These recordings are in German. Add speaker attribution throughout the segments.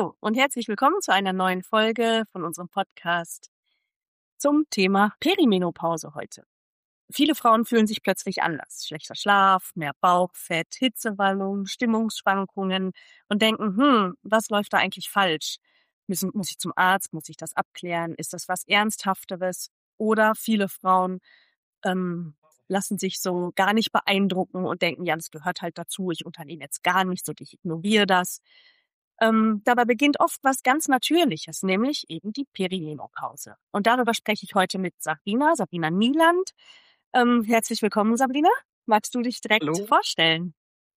Speaker 1: Hallo und herzlich willkommen zu einer neuen Folge von unserem Podcast zum Thema Perimenopause heute. Viele Frauen fühlen sich plötzlich anders. Schlechter Schlaf, mehr Bauchfett, Hitzewallung, Stimmungsschwankungen und denken, was läuft da eigentlich falsch? Muss ich zum Arzt? Muss ich das abklären? Ist das was Ernsthafteres? Oder viele Frauen ähm, lassen sich so gar nicht beeindrucken und denken, ja, das gehört halt dazu, ich unternehme jetzt gar nichts und ich ignoriere das. Dabei beginnt oft was ganz Natürliches, nämlich eben die Perimenopause. Und darüber spreche ich heute mit Sabrina Nieland. Herzlich willkommen, Sabrina. Magst du dich direkt
Speaker 2: Hallo.
Speaker 1: vorstellen?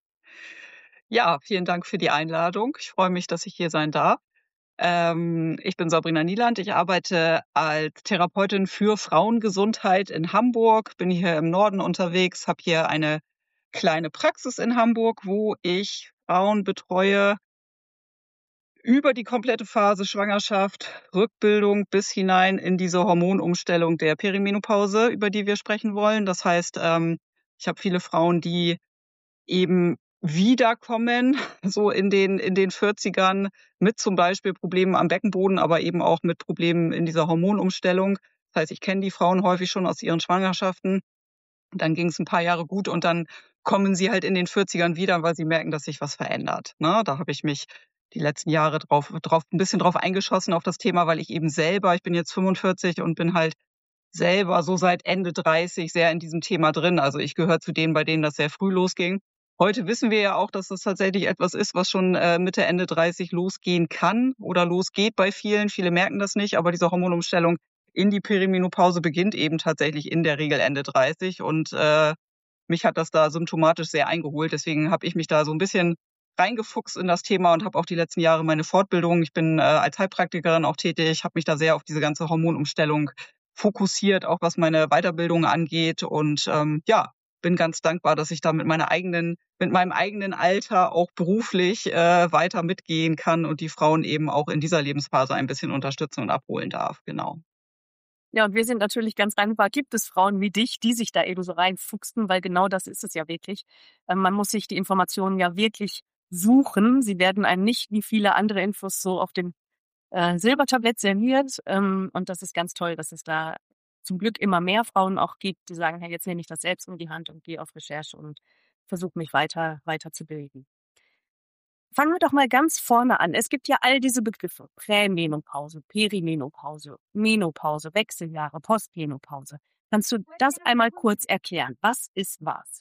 Speaker 2: Ja, vielen Dank für die Einladung. Ich freue mich, dass ich hier sein darf. Ich bin Sabrina Nieland. Ich arbeite als Therapeutin für Frauengesundheit in Hamburg, bin hier im Norden unterwegs, habe hier eine kleine Praxis in Hamburg, wo ich Frauen betreue über die komplette Phase Schwangerschaft, Rückbildung bis hinein in diese Hormonumstellung der Perimenopause, über die wir sprechen wollen. Das heißt, ich habe viele Frauen, die eben wiederkommen, so in den 40ern mit zum Beispiel Problemen am Beckenboden, aber eben auch mit Problemen in dieser Hormonumstellung. Das heißt, ich kenne die Frauen häufig schon aus ihren Schwangerschaften. Dann ging es ein paar Jahre gut und dann kommen sie halt in den 40ern wieder, weil sie merken, dass sich was verändert, ne? Da habe ich mich die letzten Jahre ein bisschen drauf eingeschossen auf das Thema, weil ich bin jetzt 45 und bin halt selber so seit Ende 30 sehr in diesem Thema drin. Also, ich gehöre zu denen, bei denen das sehr früh losging. Heute wissen wir ja auch, dass das tatsächlich etwas ist, was schon, Mitte, Ende 30 losgehen kann oder losgeht bei vielen. Viele merken das nicht, aber diese Hormonumstellung in die Perimenopause beginnt eben tatsächlich in der Regel Ende 30 und, mich hat das da symptomatisch sehr eingeholt. Deswegen habe ich mich da so ein bisschen reingefuchst in das Thema und habe auch die letzten Jahre meine Fortbildung ich bin, als Heilpraktikerin auch tätig, habe mich da sehr auf diese ganze Hormonumstellung fokussiert, auch was meine Weiterbildung angeht und, ja, bin ganz dankbar, dass ich da mit meinem eigenen Alter auch beruflich, weiter mitgehen kann und die Frauen eben auch in dieser Lebensphase ein bisschen unterstützen und abholen darf, genau.
Speaker 1: Ja, und wir sind natürlich ganz dankbar, gibt es Frauen wie dich, die sich da eben so reinfuchsen, weil genau das ist es ja wirklich. Man muss sich die Informationen ja wirklich suchen. Sie werden einem nicht wie viele andere Infos so auf dem Silbertablett serviert. Und das ist ganz toll, dass es da zum Glück immer mehr Frauen auch gibt, die sagen, hey, jetzt nehme ich das selbst in die Hand und gehe auf Recherche und versuche mich weiterzubilden. Fangen wir doch mal ganz vorne an. Es gibt ja all diese Begriffe. Prämenopause, Perimenopause, Menopause, Wechseljahre, Postmenopause. Kannst du das einmal kurz erklären? Was ist was?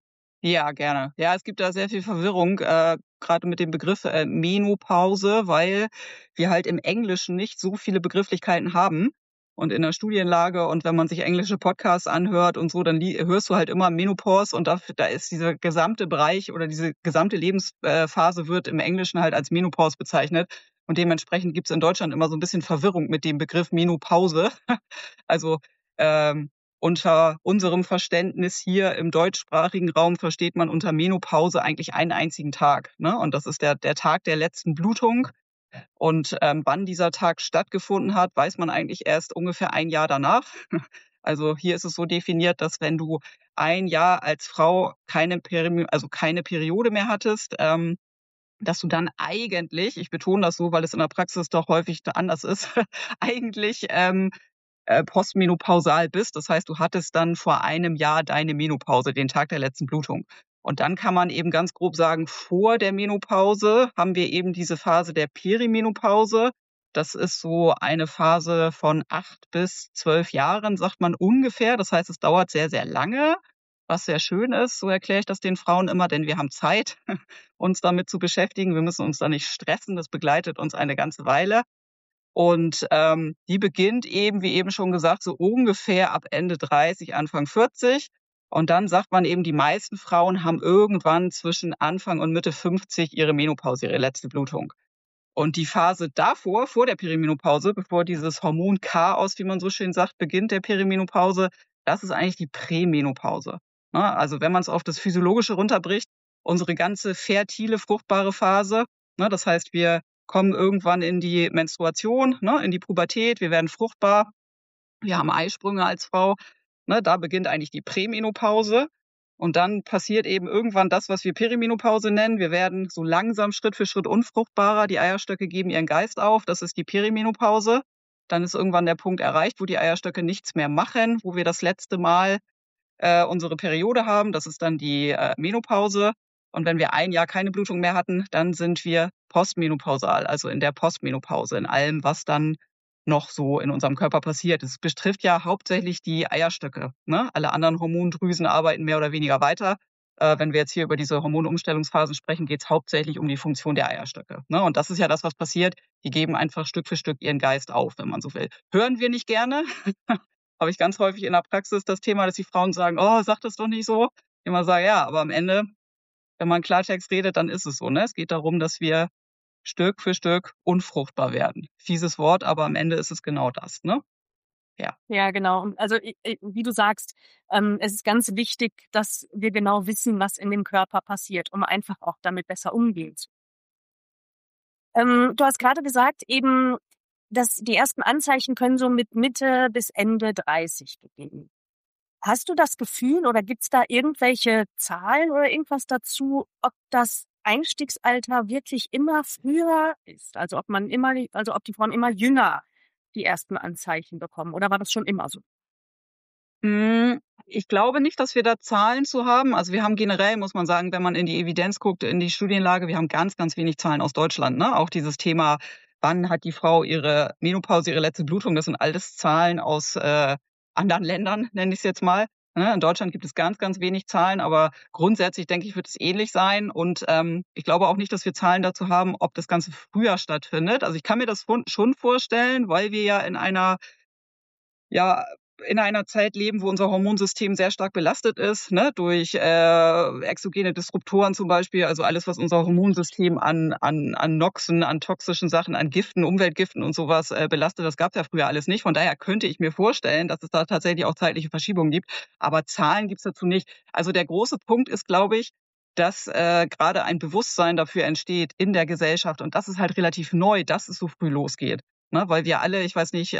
Speaker 2: Ja, gerne. Ja, es gibt da sehr viel Verwirrung, grade mit dem Begriff, Menopause, weil wir halt im Englischen nicht so viele Begrifflichkeiten haben. Und in der Studienlage und wenn man sich englische Podcasts anhört und so, dann hörst du halt immer Menopause und da ist dieser gesamte Bereich oder diese gesamte Lebensphase wird im Englischen halt als Menopause bezeichnet. Und dementsprechend gibt's in Deutschland immer so ein bisschen Verwirrung mit dem Begriff Menopause. Also, ähm unter unserem Verständnis hier im deutschsprachigen Raum versteht man unter Menopause eigentlich einen einzigen Tag, ne? Und das ist der Tag der letzten Blutung. Und, wann dieser Tag stattgefunden hat, weiß man eigentlich erst ungefähr ein Jahr danach. Also, hier ist es so definiert, dass wenn du ein Jahr als Frau keine Periode mehr hattest, dass du dann eigentlich ich betone das so, weil es in der Praxis doch häufig anders ist, eigentlich, postmenopausal bist. Das heißt, du hattest dann vor einem Jahr deine Menopause, den Tag der letzten Blutung. Und dann kann man eben ganz grob sagen, vor der Menopause haben wir eben diese Phase der Perimenopause. Das ist so eine Phase von 8 bis 12 Jahren, sagt man ungefähr. Das heißt, es dauert sehr, sehr lange, was sehr schön ist. So erkläre ich das den Frauen immer, denn wir haben Zeit, uns damit zu beschäftigen. Wir müssen uns da nicht stressen. Das begleitet uns eine ganze Weile. Und, die beginnt eben, wie eben schon gesagt, so ungefähr ab Ende 30, Anfang 40. Und dann sagt man eben, die meisten Frauen haben irgendwann zwischen Anfang und Mitte 50 ihre Menopause, ihre letzte Blutung. Und die Phase davor, vor der Perimenopause, bevor dieses Hormonchaos, wie man so schön sagt, beginnt, der Perimenopause, das ist eigentlich die Prämenopause, ne? Also, wenn man es auf das Physiologische runterbricht, unsere ganze fertile, fruchtbare Phase, ne? Das heißt, wir kommen irgendwann in die Menstruation, ne, in die Pubertät, wir werden fruchtbar, wir haben Eisprünge als Frau, ne? Da beginnt eigentlich die Prämenopause. Und dann passiert eben irgendwann das, was wir Perimenopause nennen. Wir werden so langsam Schritt für Schritt unfruchtbarer. Die Eierstöcke geben ihren Geist auf. Das ist die Perimenopause. Dann ist irgendwann der Punkt erreicht, wo die Eierstöcke nichts mehr machen, wo wir das letzte Mal unsere Periode haben. Das ist dann die Menopause. Und wenn wir ein Jahr keine Blutung mehr hatten, dann sind wir postmenopausal, also in der Postmenopause, in allem, was dann noch so in unserem Körper passiert. Es betrifft ja hauptsächlich die Eierstöcke. Ne? Alle anderen Hormondrüsen arbeiten mehr oder weniger weiter. Wenn wir jetzt hier über diese Hormonumstellungsphasen sprechen, geht es hauptsächlich um die Funktion der Eierstöcke. Ne? Und das ist ja das, was passiert. Die geben einfach Stück für Stück ihren Geist auf, wenn man so will. Hören wir nicht gerne. Habe ich ganz häufig in der Praxis das Thema, dass die Frauen sagen, oh, sag das doch nicht so. Ich immer sage, ja, aber am Ende, wenn man Klartext redet, dann ist es so. Ne? Es geht darum, dass wir Stück für Stück unfruchtbar werden. Fieses Wort, aber am Ende ist es genau das. Ne? Ja.
Speaker 1: Ja, genau. Und also wie du sagst, es ist ganz wichtig, dass wir genau wissen, was in dem Körper passiert, um einfach auch damit besser umgehen zu können. Du hast gerade gesagt, eben, dass die ersten Anzeichen können so mit Mitte bis Ende 30 beginnen. Hast du das Gefühl oder gibt's da irgendwelche Zahlen oder irgendwas dazu, ob das Einstiegsalter wirklich immer früher ist? Also ob die Frauen immer jünger die ersten Anzeichen bekommen, oder war das schon immer so?
Speaker 2: Ich glaube nicht, dass wir da Zahlen zu haben. Also wir haben generell, muss man sagen, wenn man in die Evidenz guckt, in die Studienlage, wir haben ganz, ganz wenig Zahlen aus Deutschland. Ne? Auch dieses Thema, wann hat die Frau ihre Menopause, ihre letzte Blutung, das sind alles Zahlen aus anderen Ländern, nenne ich es jetzt mal. Ne? In Deutschland gibt es ganz, ganz wenig Zahlen, aber grundsätzlich denke ich, wird es ähnlich sein. Und ich glaube auch nicht, dass wir Zahlen dazu haben, ob das Ganze früher stattfindet. Also ich kann mir das schon vorstellen, weil wir ja in einer Zeit leben, wo unser Hormonsystem sehr stark belastet ist, ne, durch exogene Disruptoren zum Beispiel, also alles, was unser Hormonsystem an Noxen, an toxischen Sachen, an Giften, Umweltgiften und sowas belastet. Das gab es ja früher alles nicht. Von daher könnte ich mir vorstellen, dass es da tatsächlich auch zeitliche Verschiebungen gibt. Aber Zahlen gibt es dazu nicht. Also der große Punkt ist, glaube ich, dass gerade ein Bewusstsein dafür entsteht in der Gesellschaft. Und das ist halt relativ neu, dass es so früh losgeht. Ne, weil wir alle, ich weiß nicht,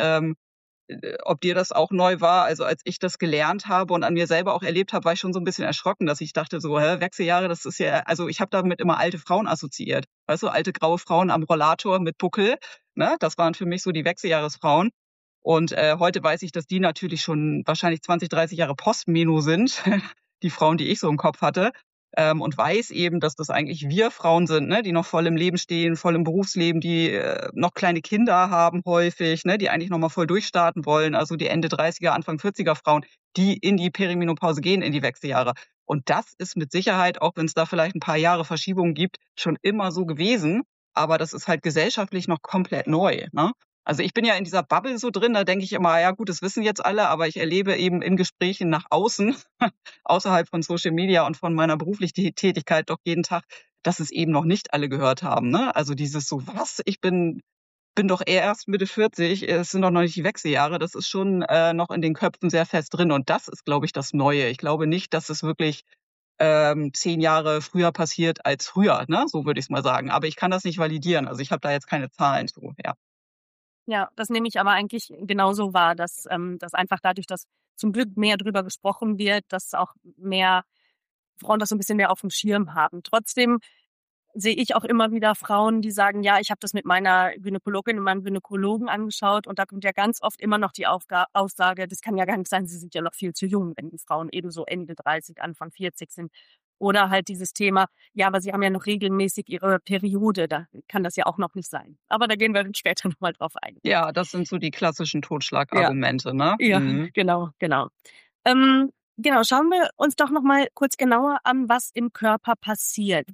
Speaker 2: ob dir das auch neu war. Also als ich das gelernt habe und an mir selber auch erlebt habe, war ich schon so ein bisschen erschrocken, dass ich dachte so, Wechseljahre, das ist ja, also ich habe damit immer alte Frauen assoziiert. Weißt du, alte graue Frauen am Rollator mit Buckel. Ne? Das waren für mich so die Wechseljahresfrauen. Und heute weiß ich, dass die natürlich schon wahrscheinlich 20, 30 Jahre Postmeno sind, die Frauen, die ich so im Kopf hatte. Und weiß eben, dass das eigentlich wir Frauen sind, ne, die noch voll im Leben stehen, voll im Berufsleben, die noch kleine Kinder haben häufig, ne, die eigentlich noch mal voll durchstarten wollen, also die Ende 30er, Anfang 40er Frauen, die in die Perimenopause gehen, in die Wechseljahre. Und das ist mit Sicherheit, auch wenn es da vielleicht ein paar Jahre Verschiebungen gibt, schon immer so gewesen. Aber das ist halt gesellschaftlich noch komplett neu. Ne? Also ich bin ja in dieser Bubble so drin, da denke ich immer, ja gut, das wissen jetzt alle, aber ich erlebe eben in Gesprächen nach außen, außerhalb von Social Media und von meiner beruflichen Tätigkeit doch jeden Tag, dass es eben noch nicht alle gehört haben. Ne? Also dieses so, was, ich bin doch erst Mitte 40, es sind doch noch nicht die Wechseljahre, das ist schon noch in den Köpfen sehr fest drin. Und das ist, glaube ich, das Neue. Ich glaube nicht, dass es wirklich 10 Jahre früher passiert als früher, ne? So würde ich es mal sagen. Aber ich kann das nicht validieren. Also ich habe da jetzt keine Zahlen zu, ja.
Speaker 1: Ja, das nehme ich aber eigentlich genauso wahr, dass einfach dadurch, dass zum Glück mehr drüber gesprochen wird, dass auch mehr Frauen das so ein bisschen mehr auf dem Schirm haben. Trotzdem sehe ich auch immer wieder Frauen, die sagen, ja, ich habe das mit meiner Gynäkologin und meinem Gynäkologen angeschaut, und da kommt ja ganz oft immer noch die Aussage, das kann ja gar nicht sein, sie sind ja noch viel zu jung, wenn die Frauen eben so Ende 30, Anfang 40 sind. Oder halt dieses Thema, ja, aber sie haben ja noch regelmäßig ihre Periode, da kann das ja auch noch nicht sein. Aber da gehen wir dann später nochmal drauf ein.
Speaker 2: Ja, das sind so die klassischen Totschlagargumente, ne?
Speaker 1: Ja,
Speaker 2: Mhm.
Speaker 1: genau. Genau, schauen wir uns doch nochmal kurz genauer an, was im Körper passiert.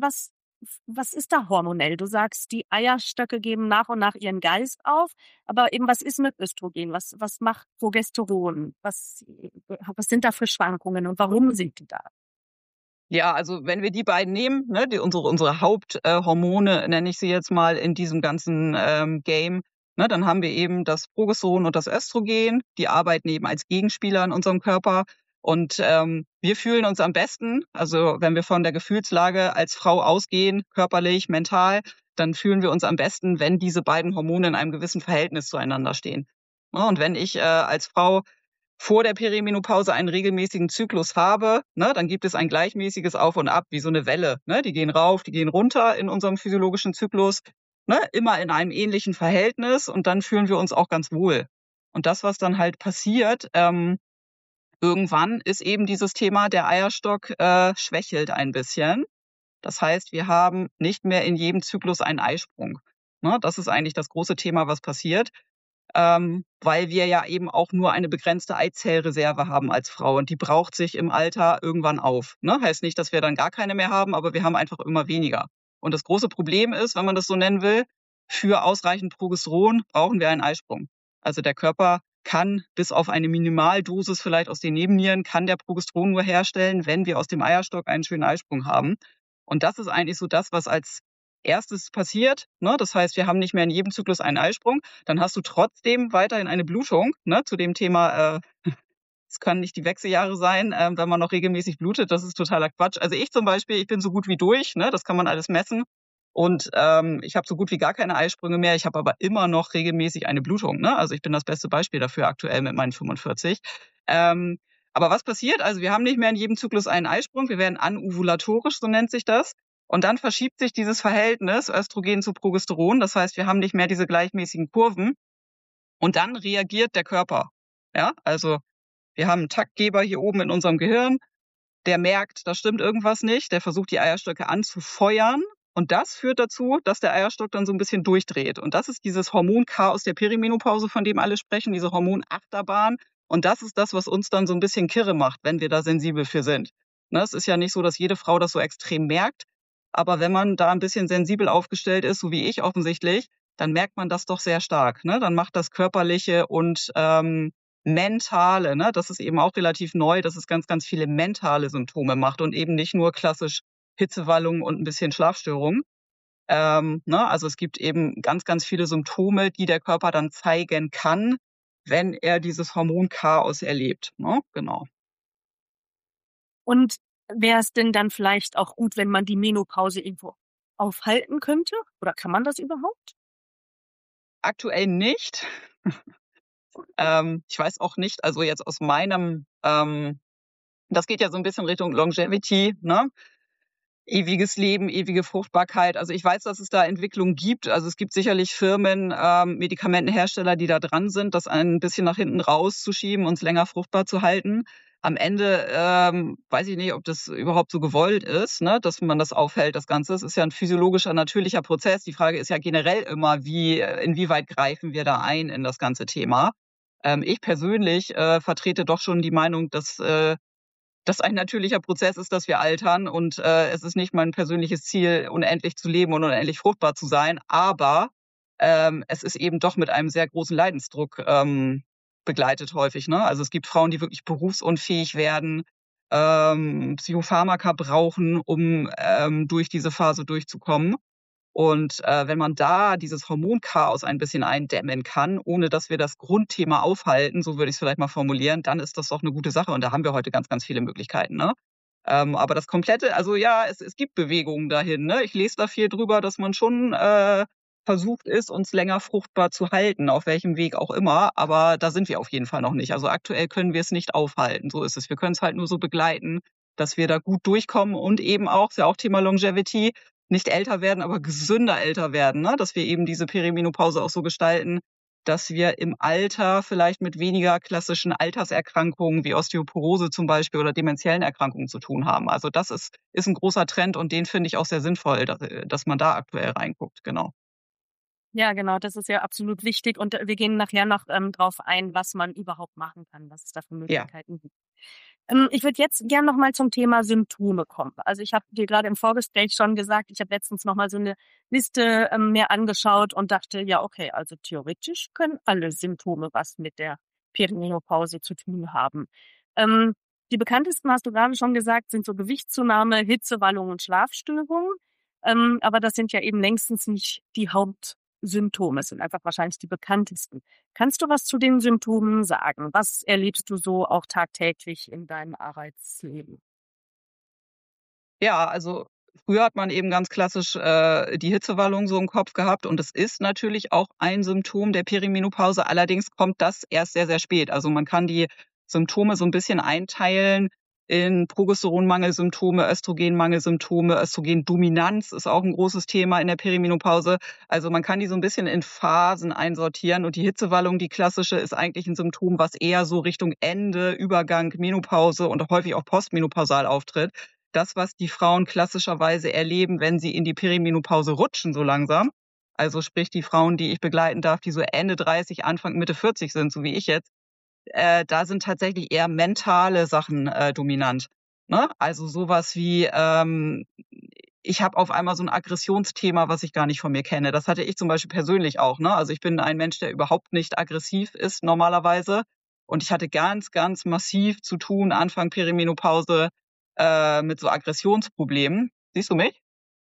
Speaker 1: Was ist da hormonell? Du sagst, die Eierstöcke geben nach und nach ihren Geist auf, aber eben was ist mit Östrogen? Was macht Progesteron? Was sind da für Schwankungen und warum sind die da?
Speaker 2: Ja, also wenn wir die beiden nehmen, ne, unsere Haupthormone, nenne ich sie jetzt mal in diesem ganzen Game, ne, dann haben wir eben das Progesteron und das Östrogen. Die arbeiten eben als Gegenspieler in unserem Körper. Und wir fühlen uns am besten, also wenn wir von der Gefühlslage als Frau ausgehen, körperlich, mental, dann fühlen wir uns am besten, wenn diese beiden Hormone in einem gewissen Verhältnis zueinander stehen. Ja, und wenn ich als Frau vor der Perimenopause einen regelmäßigen Zyklus habe, ne, dann gibt es ein gleichmäßiges Auf und Ab, wie so eine Welle. Ne? Die gehen rauf, die gehen runter in unserem physiologischen Zyklus, ne? Immer in einem ähnlichen Verhältnis und dann fühlen wir uns auch ganz wohl. Und das, was dann halt passiert, irgendwann ist eben dieses Thema, der Eierstock schwächelt ein bisschen. Das heißt, wir haben nicht mehr in jedem Zyklus einen Eisprung. Ne? Das ist eigentlich das große Thema, was passiert, weil wir ja eben auch nur eine begrenzte Eizellreserve haben als Frau und die braucht sich im Alter irgendwann auf. Ne? Heißt nicht, dass wir dann gar keine mehr haben, aber wir haben einfach immer weniger. Und das große Problem ist, wenn man das so nennen will, für ausreichend Progesteron brauchen wir einen Eisprung. Also der Körper kann bis auf eine Minimaldosis vielleicht aus den Nebennieren, kann der Progesteron nur herstellen, wenn wir aus dem Eierstock einen schönen Eisprung haben. Und das ist eigentlich so das, was als erstes passiert. Ne? Das heißt, wir haben nicht mehr in jedem Zyklus einen Eisprung. Dann hast du trotzdem weiterhin eine Blutung. Ne? Zu dem Thema, es können nicht die Wechseljahre sein, wenn man noch regelmäßig blutet. Das ist totaler Quatsch. Also ich zum Beispiel, ich bin so gut wie durch. Ne? Das kann man alles messen. Und ich habe so gut wie gar keine Eisprünge mehr. Ich habe aber immer noch regelmäßig eine Blutung. Ne? Also ich bin das beste Beispiel dafür aktuell mit meinen 45. Aber was passiert? Also wir haben nicht mehr in jedem Zyklus einen Eisprung. Wir werden anovulatorisch, so nennt sich das. Und dann verschiebt sich dieses Verhältnis Östrogen zu Progesteron. Das heißt, wir haben nicht mehr diese gleichmäßigen Kurven. Und dann reagiert der Körper. Ja, also wir haben einen Taktgeber hier oben in unserem Gehirn. Der merkt, da stimmt irgendwas nicht. Der versucht, die Eierstöcke anzufeuern. Und das führt dazu, dass der Eierstock dann so ein bisschen durchdreht. Und das ist dieses Hormonchaos der Perimenopause, von dem alle sprechen, diese Hormonachterbahn. Und das ist das, was uns dann so ein bisschen kirre macht, wenn wir da sensibel für sind. Ne, es ist ja nicht so, dass jede Frau das so extrem merkt. Aber wenn man da ein bisschen sensibel aufgestellt ist, so wie ich offensichtlich, dann merkt man das doch sehr stark. Ne? Dann macht das Körperliche und Mentale, ne? Das ist eben auch relativ neu, dass es ganz, ganz viele mentale Symptome macht und eben nicht nur klassisch Hitzewallungen und ein bisschen Schlafstörungen. Ne? Also es gibt eben ganz, ganz viele Symptome, die der Körper dann zeigen kann, wenn er dieses Hormonchaos erlebt. Ne? Genau.
Speaker 1: Und wäre es denn dann vielleicht auch gut, wenn man die Menopause irgendwo aufhalten könnte? Oder kann man das überhaupt?
Speaker 2: Aktuell nicht. Ich weiß auch nicht, also jetzt aus meinem, das geht ja so ein bisschen Richtung Longevity, ne? Ewiges Leben, ewige Fruchtbarkeit. Also ich weiß, dass es da Entwicklungen gibt. Also es gibt sicherlich Firmen, Medikamentenhersteller, die da dran sind, das ein bisschen nach hinten rauszuschieben, uns länger fruchtbar zu halten. Am Ende weiß ich nicht, ob das überhaupt so gewollt ist, ne, dass man das aufhält, das Ganze. Es ist ja ein physiologischer, natürlicher Prozess. Die Frage ist ja generell immer, inwieweit greifen wir da ein in das ganze Thema. Ich persönlich vertrete doch schon die Meinung, dass das ein natürlicher Prozess ist, dass wir altern und es ist nicht mein persönliches Ziel, unendlich zu leben und unendlich fruchtbar zu sein, aber es ist eben doch mit einem sehr großen Leidensdruck begleitet häufig. Ne? Also es gibt Frauen, die wirklich berufsunfähig werden, Psychopharmaka brauchen, um durch diese Phase durchzukommen. Und wenn man da dieses Hormonchaos ein bisschen eindämmen kann, ohne dass wir das Grundthema aufhalten, so würde ich es vielleicht mal formulieren, dann ist das doch eine gute Sache. Und da haben wir heute ganz, ganz viele Möglichkeiten. Ne? Aber das komplette, also ja, es gibt Bewegungen dahin. Ne? Ich lese da viel drüber, dass man schon versucht ist, uns länger fruchtbar zu halten, auf welchem Weg auch immer. Aber da sind wir auf jeden Fall noch nicht. Also aktuell können wir es nicht aufhalten. So ist es. Wir können es halt nur so begleiten, dass wir da gut durchkommen und eben auch, ist ja auch Thema Longevity, nicht älter werden, aber gesünder älter werden, ne? Dass wir eben diese Perimenopause auch so gestalten, dass wir im Alter vielleicht mit weniger klassischen Alterserkrankungen wie Osteoporose zum Beispiel oder dementiellen Erkrankungen zu tun haben. Also das ist ein großer Trend und den finde ich auch sehr sinnvoll, dass man da aktuell reinguckt, genau.
Speaker 1: Ja, genau, das ist ja absolut wichtig. Und wir gehen nachher noch drauf ein, was man überhaupt machen kann, was es da für
Speaker 2: Ja.
Speaker 1: Möglichkeiten gibt. Ich würde jetzt gern noch mal zum Thema Symptome kommen. Also ich habe dir gerade im Vorgespräch schon gesagt, ich habe letztens noch mal so eine Liste mir angeschaut und dachte, ja, okay, also theoretisch können alle Symptome was mit der Perimenopause zu tun haben. Die bekanntesten, hast du gerade schon gesagt, sind so Gewichtszunahme, Hitzewallung und Schlafstörungen. Aber das sind ja eben längstens nicht die Hauptsymptome. Es sind einfach wahrscheinlich die bekanntesten. Kannst du was zu den Symptomen sagen? Was erlebst du so auch tagtäglich in deinem Arbeitsleben?
Speaker 2: Ja, also früher hat man eben ganz klassisch die Hitzewallung so im Kopf gehabt und es ist natürlich auch ein Symptom der Perimenopause. Allerdings kommt das erst sehr, sehr spät. Also man kann die Symptome so ein bisschen einteilen in Progesteronmangelsymptome, Östrogenmangelsymptome. Östrogendominanz ist auch ein großes Thema in der Perimenopause. Also man kann die so ein bisschen in Phasen einsortieren. Und die Hitzewallung, die klassische, ist eigentlich ein Symptom, was eher so Richtung Ende, Übergang, Menopause und häufig auch postmenopausal auftritt. Das, was die Frauen klassischerweise erleben, wenn sie in die Perimenopause rutschen, so langsam. Also sprich die Frauen, die ich begleiten darf, die so Ende 30, Anfang, Mitte 40 sind, so wie ich jetzt, da sind tatsächlich eher mentale Sachen dominant. Ne? Also sowas wie, ich habe auf einmal so ein Aggressionsthema, was ich gar nicht von mir kenne. Das hatte ich zum Beispiel persönlich auch. Ne? Also ich bin ein Mensch, der überhaupt nicht aggressiv ist normalerweise. Und ich hatte ganz, ganz massiv zu tun, Anfang Perimenopause, mit so Aggressionsproblemen. Siehst du mich?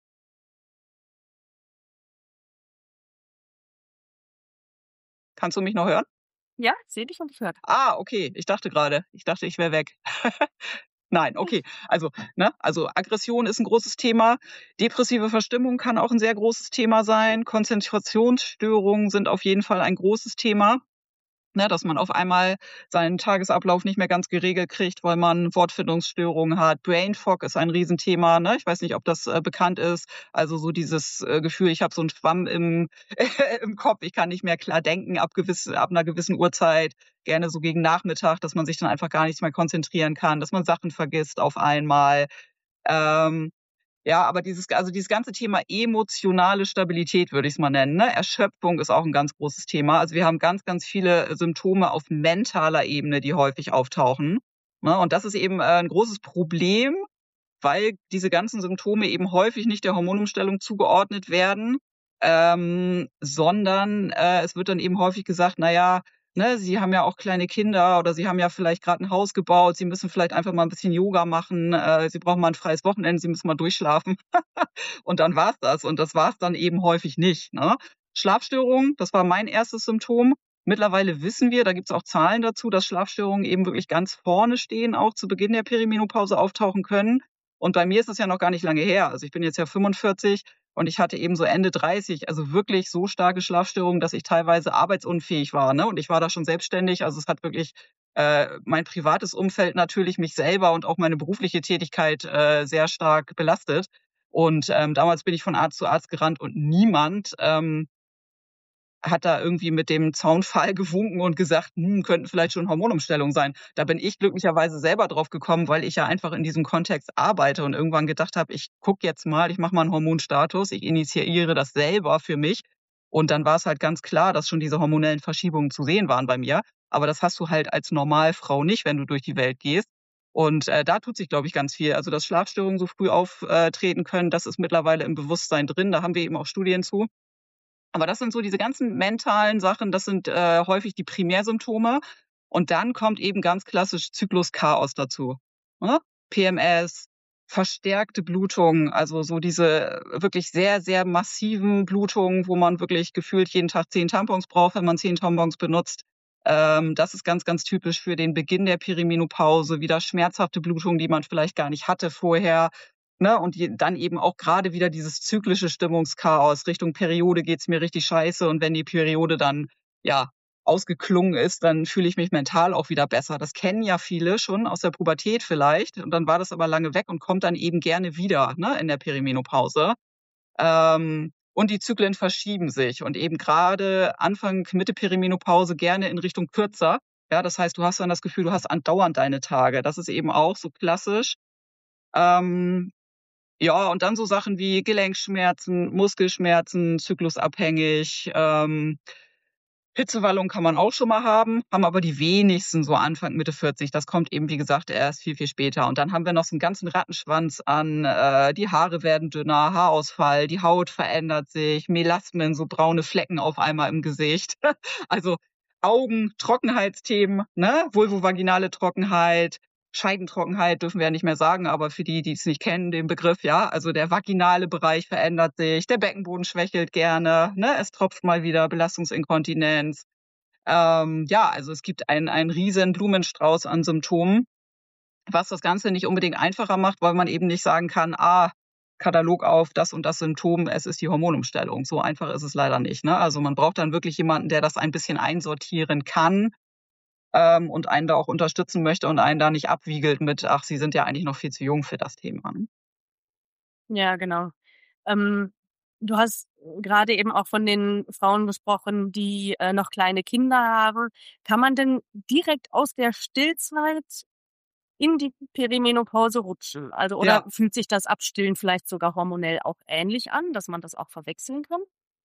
Speaker 2: Kannst du mich noch hören?
Speaker 1: Ja, ich sehe dich und ich höre.
Speaker 2: Ah, okay. Ich dachte gerade. Ich dachte, ich wäre weg. Nein, okay. Also, ne, also Aggression ist ein großes Thema. Depressive Verstimmung kann auch ein sehr großes Thema sein. Konzentrationsstörungen sind auf jeden Fall ein großes Thema. Ne, dass man auf einmal seinen Tagesablauf nicht mehr ganz geregelt kriegt, weil man Wortfindungsstörungen hat. Brain Fog ist ein Riesenthema. Ne? Ich weiß nicht, ob das bekannt ist. Also so dieses Gefühl, ich habe so einen Schwamm im, im Kopf, ich kann nicht mehr klar denken ab einer gewissen Uhrzeit, gerne so gegen Nachmittag, dass man sich dann einfach gar nichts mehr konzentrieren kann, dass man Sachen vergisst auf einmal. Ähm, ja, aber dieses ganze Thema emotionale Stabilität, würde ich's mal nennen, ne? Erschöpfung ist auch ein ganz großes Thema. Also, wir haben ganz, ganz viele Symptome auf mentaler Ebene, die häufig auftauchen, ne? Und das ist eben, 'n großes Problem, weil diese ganzen Symptome eben häufig nicht der Hormonumstellung zugeordnet werden, sondern, es wird dann eben häufig gesagt: „Na ja, ne, Sie haben ja auch kleine Kinder oder Sie haben ja vielleicht gerade ein Haus gebaut, Sie müssen vielleicht einfach mal ein bisschen Yoga machen, Sie brauchen mal ein freies Wochenende, Sie müssen mal durchschlafen.“ Und dann war's das. Und das war's dann eben häufig nicht, ne? Schlafstörungen, das war mein erstes Symptom. Mittlerweile wissen wir, da gibt's auch Zahlen dazu, dass Schlafstörungen eben wirklich ganz vorne stehen, auch zu Beginn der Perimenopause auftauchen können. Und bei mir ist es ja noch gar nicht lange her. Also ich bin jetzt ja 45 und ich hatte eben so Ende 30, also wirklich so starke Schlafstörungen, dass ich teilweise arbeitsunfähig war, ne? Und ich war da schon selbstständig. Also es hat wirklich mein privates Umfeld natürlich, mich selber und auch meine berufliche Tätigkeit sehr stark belastet. Und damals bin ich von Arzt zu Arzt gerannt und niemand hat da irgendwie mit dem Zaunpfahl gewunken und gesagt, könnten vielleicht schon Hormonumstellungen sein. Da bin ich glücklicherweise selber drauf gekommen, weil ich ja einfach in diesem Kontext arbeite und irgendwann gedacht habe, ich gucke jetzt mal, ich mache mal einen Hormonstatus, ich initiiere das selber für mich. Und dann war es halt ganz klar, dass schon diese hormonellen Verschiebungen zu sehen waren bei mir. Aber das hast du halt als Normalfrau nicht, wenn du durch die Welt gehst. Und da tut sich, glaube ich, ganz viel. Also, dass Schlafstörungen so früh auftreten können, das ist mittlerweile im Bewusstsein drin. Da haben wir eben auch Studien zu. Aber das sind so diese ganzen mentalen Sachen, das sind häufig die Primärsymptome. Und dann kommt eben ganz klassisch Zykluschaos dazu. Ne? PMS, verstärkte Blutungen, also so diese wirklich sehr, sehr massiven Blutungen, wo man wirklich gefühlt jeden Tag 10 Tampons braucht, wenn man 10 Tampons benutzt. Das ist ganz, ganz typisch für den Beginn der Perimenopause. Wieder schmerzhafte Blutungen, die man vielleicht gar nicht hatte vorher. Ne, und dann eben auch gerade wieder dieses zyklische Stimmungschaos. Richtung Periode geht's mir richtig scheiße und wenn die Periode dann, ja, ausgeklungen ist, dann fühle ich mich mental auch wieder besser. Das kennen ja viele schon aus der Pubertät vielleicht und dann war das aber lange weg und kommt dann eben gerne wieder, ne, in der Perimenopause. Und die Zyklen verschieben sich und eben gerade Anfang, Mitte Perimenopause gerne in Richtung kürzer. Ja, das heißt, du hast dann das Gefühl, du hast andauernd deine Tage. Das ist eben auch so klassisch. Ähm, ja, und dann so Sachen wie Gelenkschmerzen, Muskelschmerzen, zyklusabhängig, Hitzewallung kann man auch schon mal haben aber die wenigsten so Anfang, Mitte 40. Das kommt eben, wie gesagt, erst viel, viel später. Und dann haben wir noch so einen ganzen Rattenschwanz an, die Haare werden dünner, Haarausfall, die Haut verändert sich, Melasmen, so braune Flecken auf einmal im Gesicht. Also Augen, Trockenheitsthemen, ne? Vulvovaginale Trockenheit, Scheidentrockenheit dürfen wir ja nicht mehr sagen, aber für die, die es nicht kennen, den Begriff, ja, also der vaginale Bereich verändert sich, der Beckenboden schwächelt gerne, ne, es tropft mal wieder Belastungsinkontinenz. Ja, also es gibt einen riesen Blumenstrauß an Symptomen, was das Ganze nicht unbedingt einfacher macht, weil man eben nicht sagen kann, Katalog auf, das und das Symptom, es ist die Hormonumstellung. So einfach ist es leider nicht. Ne? Also man braucht dann wirklich jemanden, der das ein bisschen einsortieren kann. und einen da auch unterstützen möchte und einen da nicht abwiegelt mit, ach, Sie sind ja eigentlich noch viel zu jung für das Thema. Ne?
Speaker 1: Ja, genau. Ähm, Du hast gerade eben auch von den Frauen gesprochen, die noch kleine Kinder haben. Kann man denn direkt aus der Stillzeit in die Perimenopause rutschen? Also, oder
Speaker 2: Ja.
Speaker 1: fühlt sich das Abstillen vielleicht sogar hormonell auch ähnlich an, dass man das auch verwechseln kann?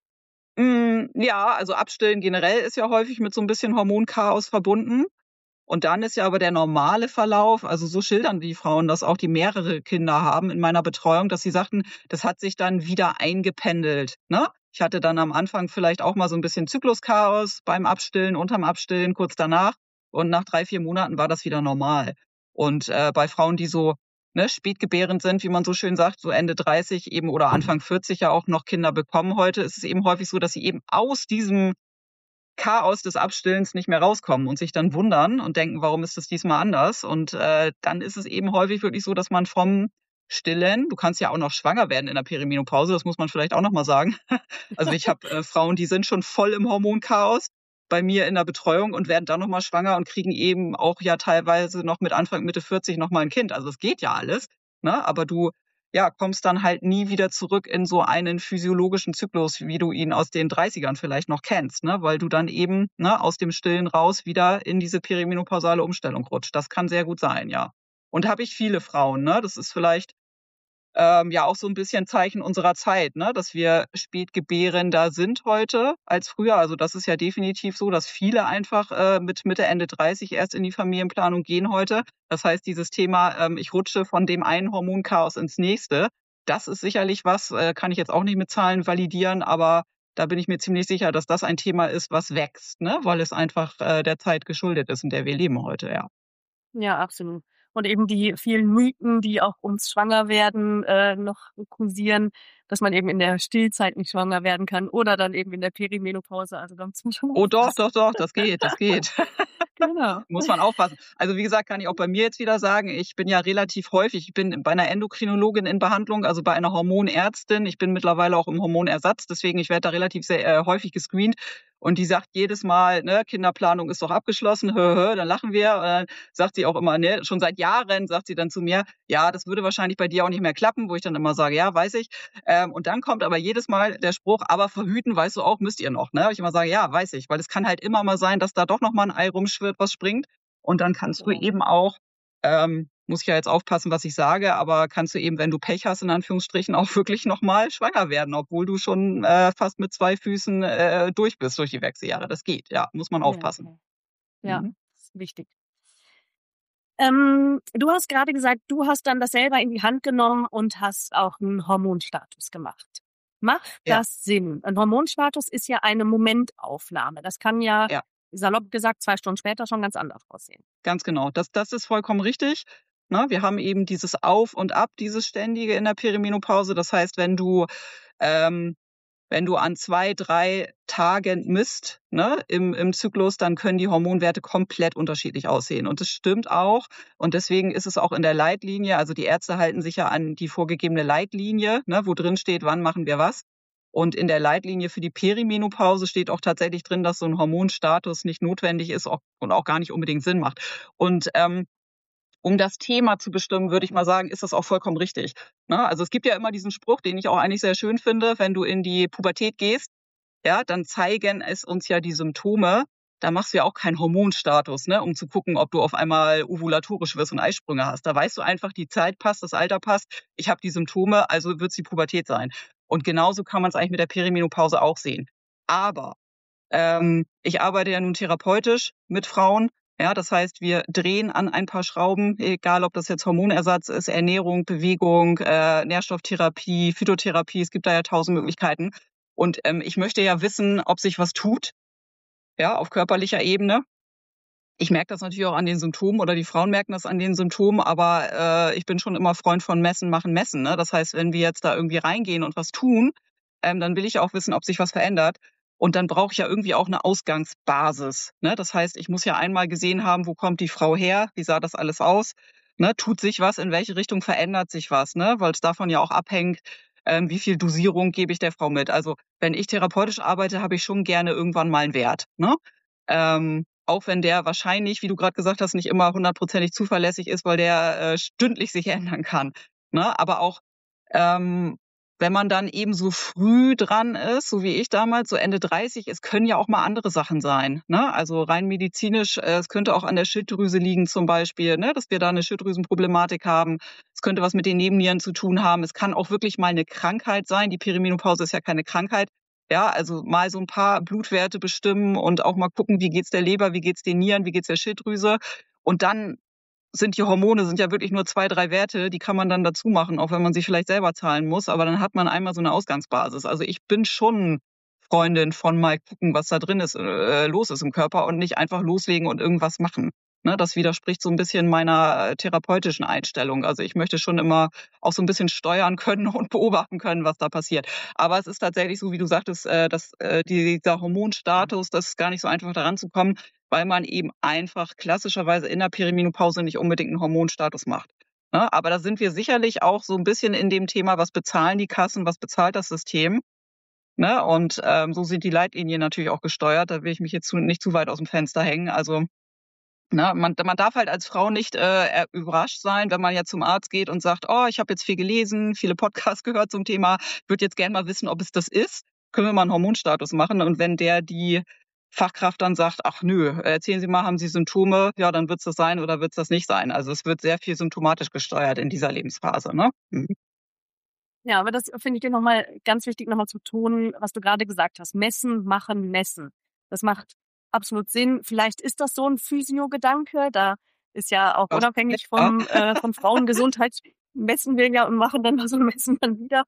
Speaker 2: Ja, also Abstillen generell ist ja häufig mit so ein bisschen Hormonchaos verbunden. Und dann ist ja aber der normale Verlauf, also so schildern die Frauen das auch, die mehrere Kinder haben in meiner Betreuung, dass sie sagten, das hat sich dann wieder eingependelt, ne? Ich hatte dann am Anfang vielleicht auch mal so ein bisschen Zykluschaos beim Abstillen, unterm Abstillen, kurz danach. Und nach 3, 4 Monaten war das wieder normal. Und, bei Frauen, die so, ne, spätgebärend sind, wie man so schön sagt, so Ende 30 eben oder Anfang 40 ja auch noch Kinder bekommen heute, ist es eben häufig so, dass sie eben aus diesem Chaos des Abstillens nicht mehr rauskommen und sich dann wundern und denken: „Warum ist das diesmal anders?“ Und, dann ist es eben häufig wirklich so, dass man vom Stillen, du kannst ja auch noch schwanger werden in der Perimenopause, das muss man vielleicht auch noch mal sagen. Also, ich habe, Frauen, die sind schon voll im Hormonchaos bei mir in der Betreuung und werden dann noch mal schwanger und kriegen eben auch ja teilweise noch mit Anfang, Mitte 40 noch mal 'n Kind. Also, es geht ja alles, ne? Aber du, ja, kommst dann halt nie wieder zurück in so einen physiologischen Zyklus, wie du ihn aus den 30ern vielleicht noch kennst, ne? Weil du dann eben, ne, aus dem Stillen raus wieder in diese perimenopausale Umstellung rutscht. Das kann sehr gut sein, ja. Und habe ich viele Frauen, ne? Das ist vielleicht ja auch so ein bisschen Zeichen unserer Zeit, ne, dass wir spätgebärender sind heute als früher. Also, das ist ja definitiv so, dass viele einfach, mit Mitte, Ende 30 erst in die Familienplanung gehen heute. Das heißt, dieses Thema, ich rutsche von dem einen Hormonchaos ins nächste, das ist sicherlich was, kann ich jetzt auch nicht mit Zahlen validieren, aber da bin ich mir ziemlich sicher, dass das ein Thema ist, was wächst, ne, weil es einfach, der Zeit geschuldet ist, in der wir leben heute, ja.
Speaker 1: Ja, absolut. Und eben die vielen Mythen, die auch ums Schwangerwerden, noch kursieren, dass man eben in der Stillzeit nicht schwanger werden kann oder dann eben in der Perimenopause. Also, da muss man schon
Speaker 2: Oh doch,
Speaker 1: aufpassen.
Speaker 2: doch, doch, das geht, das geht.
Speaker 1: Genau.
Speaker 2: Muss man aufpassen. Also, wie gesagt, kann ich auch bei mir jetzt wieder sagen, ich bin ja relativ häufig, ich bin bei 'ner Endokrinologin in Behandlung, also bei einer Hormonärztin. Ich bin mittlerweile auch im Hormonersatz, deswegen ich werde da relativ sehr häufig gescreent und die sagt jedes Mal, ne: „Kinderplanung ist doch abgeschlossen." Hö, hö, dann lachen wir. Sagt sie auch immer, ne, schon seit Jahren sagt sie dann zu mir: „Ja, das würde wahrscheinlich bei dir auch nicht mehr klappen", wo ich dann immer sage: „Ja, weiß ich." Und dann kommt aber jedes Mal der Spruch: „Aber verhüten, weißt du auch, müsst ihr noch", ne? Ich immer sage: „Ja, weiß ich", weil es kann halt immer mal sein, dass da doch noch mal 'n Ei rumschwirrt, was springt. Und dann kannst du
Speaker 1: Genau.
Speaker 2: eben auch, muss ich ja jetzt aufpassen, was ich sage, aber kannst du eben, wenn du Pech hast, in Anführungsstrichen, auch wirklich noch mal schwanger werden, obwohl du schon, fast mit 2 Füßen, durch bist durch die Wechseljahre. Das geht, ja, muss man
Speaker 1: Ja,
Speaker 2: aufpassen.
Speaker 1: okay. Ja,
Speaker 2: Mhm.
Speaker 1: ist wichtig. Du hast gerade gesagt, du hast dann das selber in die Hand genommen und hast auch 'n Hormonstatus gemacht. Macht
Speaker 2: Ja,
Speaker 1: das Sinn? 'N Hormonstatus ist ja eine Momentaufnahme. Das kann ja,
Speaker 2: ja.
Speaker 1: salopp gesagt, 2 Stunden später schon ganz anders aussehen.
Speaker 2: Ganz genau. Das ist vollkommen richtig. Ne, wir haben eben dieses Auf und Ab, dieses Ständige in der Perimenopause. Das heißt, ähm wenn du an 2, 3 Tagen misst, ne, im Zyklus, dann können die Hormonwerte komplett unterschiedlich aussehen. Und das stimmt auch. Und deswegen ist es auch in der Leitlinie, also die Ärzte halten sich ja an die vorgegebene Leitlinie, ne, wo drin steht, wann machen wir was. Und in der Leitlinie für die Perimenopause steht auch tatsächlich drin, dass so ein Hormonstatus nicht notwendig ist und auch gar nicht unbedingt Sinn macht. Und, um das Thema zu bestimmen, würde ich mal sagen, ist das auch vollkommen richtig. Ne? Also es gibt ja immer diesen Spruch, den ich auch eigentlich sehr schön finde, wenn du in die Pubertät gehst, ja, dann zeigen es uns ja die Symptome. Da machst du ja auch keinen Hormonstatus, ne, um zu gucken, ob du auf einmal ovulatorisch wirst und Eisprünge hast. Da weißt du einfach, die Zeit passt, das Alter passt, ich habe die Symptome, also wird's die Pubertät sein. Und genauso kann man es eigentlich mit der Perimenopause auch sehen. Aber ich arbeite ja nun therapeutisch mit Frauen. Ja, das heißt, wir drehen an ein paar Schrauben, egal ob das jetzt Hormonersatz ist, Ernährung, Bewegung, Nährstofftherapie, Phytotherapie. Es gibt da ja 1.000 Möglichkeiten. Und ich möchte ja wissen, ob sich was tut, ja, auf körperlicher Ebene. Ich merke das natürlich auch an den Symptomen oder die Frauen merken das an den Symptomen, aber ich bin schon immer Freund von Messen, machen, messen. Ne? Das heißt, wenn wir jetzt da irgendwie reingehen und was tun, dann will ich auch wissen, ob sich was verändert. Und dann brauche ich ja irgendwie auch eine Ausgangsbasis. Ne? Das heißt, ich muss ja einmal gesehen haben, wo kommt die Frau her, wie sah das alles aus, ne? Tut sich was, in welche Richtung verändert sich was, ne? Weil es davon ja auch abhängt, wie viel Dosierung gebe ich der Frau mit. Also wenn ich therapeutisch arbeite, habe ich schon gerne irgendwann mal einen Wert. Ne? auch wenn der wahrscheinlich, wie du gerade gesagt hast, nicht immer 100%ig zuverlässig ist, weil der stündlich sich ändern kann. Ne? Aber auch wenn man dann eben so früh dran ist, so wie ich damals, so Ende 30, es können ja auch mal andere Sachen sein. Ne? Also rein medizinisch, es könnte auch an der Schilddrüse liegen zum Beispiel, ne? Dass wir da eine Schilddrüsenproblematik haben. Es könnte was mit den Nebennieren zu tun haben. Es kann auch wirklich mal eine Krankheit sein. Die Perimenopause ist ja keine Krankheit. Ja, also mal so ein paar Blutwerte bestimmen und auch mal gucken, wie geht's der Leber, wie geht's den Nieren, wie geht's der Schilddrüse. Und dann sind die Hormone sind ja wirklich nur 2, 3 Werte, die kann man dann dazu machen, auch wenn man sie vielleicht selber zahlen muss, aber dann hat man einmal so eine Ausgangsbasis. Also, ich bin schon Freundin von mal gucken, was da drin ist los ist im Körper und nicht einfach loslegen und irgendwas machen. Ne, das widerspricht so ein bisschen meiner therapeutischen Einstellung. Also, ich möchte schon immer auch so ein bisschen steuern können und beobachten können, was da passiert. Aber es ist tatsächlich so, wie du sagtest, dass dieser Hormonstatus, das ist gar nicht so einfach, da ranzukommen, weil man eben einfach klassischerweise in der Perimenopause nicht unbedingt einen Hormonstatus macht. Ne? Aber da sind wir sicherlich auch so ein bisschen in dem Thema, was bezahlen die Kassen, was bezahlt das System? Ne? Und so sind die Leitlinien natürlich auch gesteuert. Da will ich mich jetzt nicht zu weit aus dem Fenster hängen. Also ne, man darf halt als Frau nicht überrascht sein, wenn man jetzt zum Arzt geht und sagt, oh, ich habe jetzt viel gelesen, viele Podcasts gehört zum Thema, würde jetzt gerne mal wissen, ob es das ist. Können wir mal einen Hormonstatus machen? Und wenn die Fachkraft dann sagt, ach nö, erzählen Sie mal, haben Sie Symptome? Ja, dann wird's das sein oder wird's das nicht sein. Also es wird sehr viel symptomatisch gesteuert in dieser Lebensphase. Ne? Mhm.
Speaker 1: Ja, aber das finde ich dir nochmal ganz wichtig, nochmal zu betonen, was du gerade gesagt hast. Messen, machen, messen. Das macht absolut Sinn. Vielleicht ist das so ein Physio-Gedanke. Da ist ja auch unabhängig
Speaker 2: Ja.
Speaker 1: von Frauengesundheit, messen wir ja und machen dann was und messen dann wieder.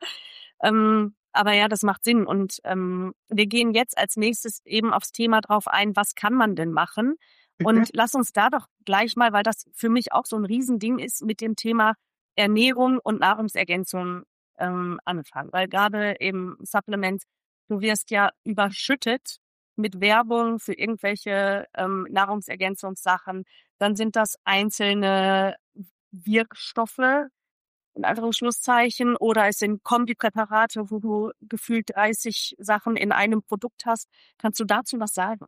Speaker 1: Aber ja, das macht Sinn. Und wir gehen jetzt als nächstes eben aufs Thema drauf ein, was kann man denn machen? Und lass uns da doch gleich mal, weil das für mich auch so ein Riesending ist, mit dem Thema Ernährung und Nahrungsergänzung anfangen. Weil gerade eben Supplements, du wirst ja überschüttet mit Werbung für irgendwelche Nahrungsergänzungssachen. Dann sind das einzelne Wirkstoffe, in Anführungsschlusszeichen, oder es sind Kombipräparate, wo du gefühlt 30 Sachen in einem Produkt hast. Kannst du dazu was sagen?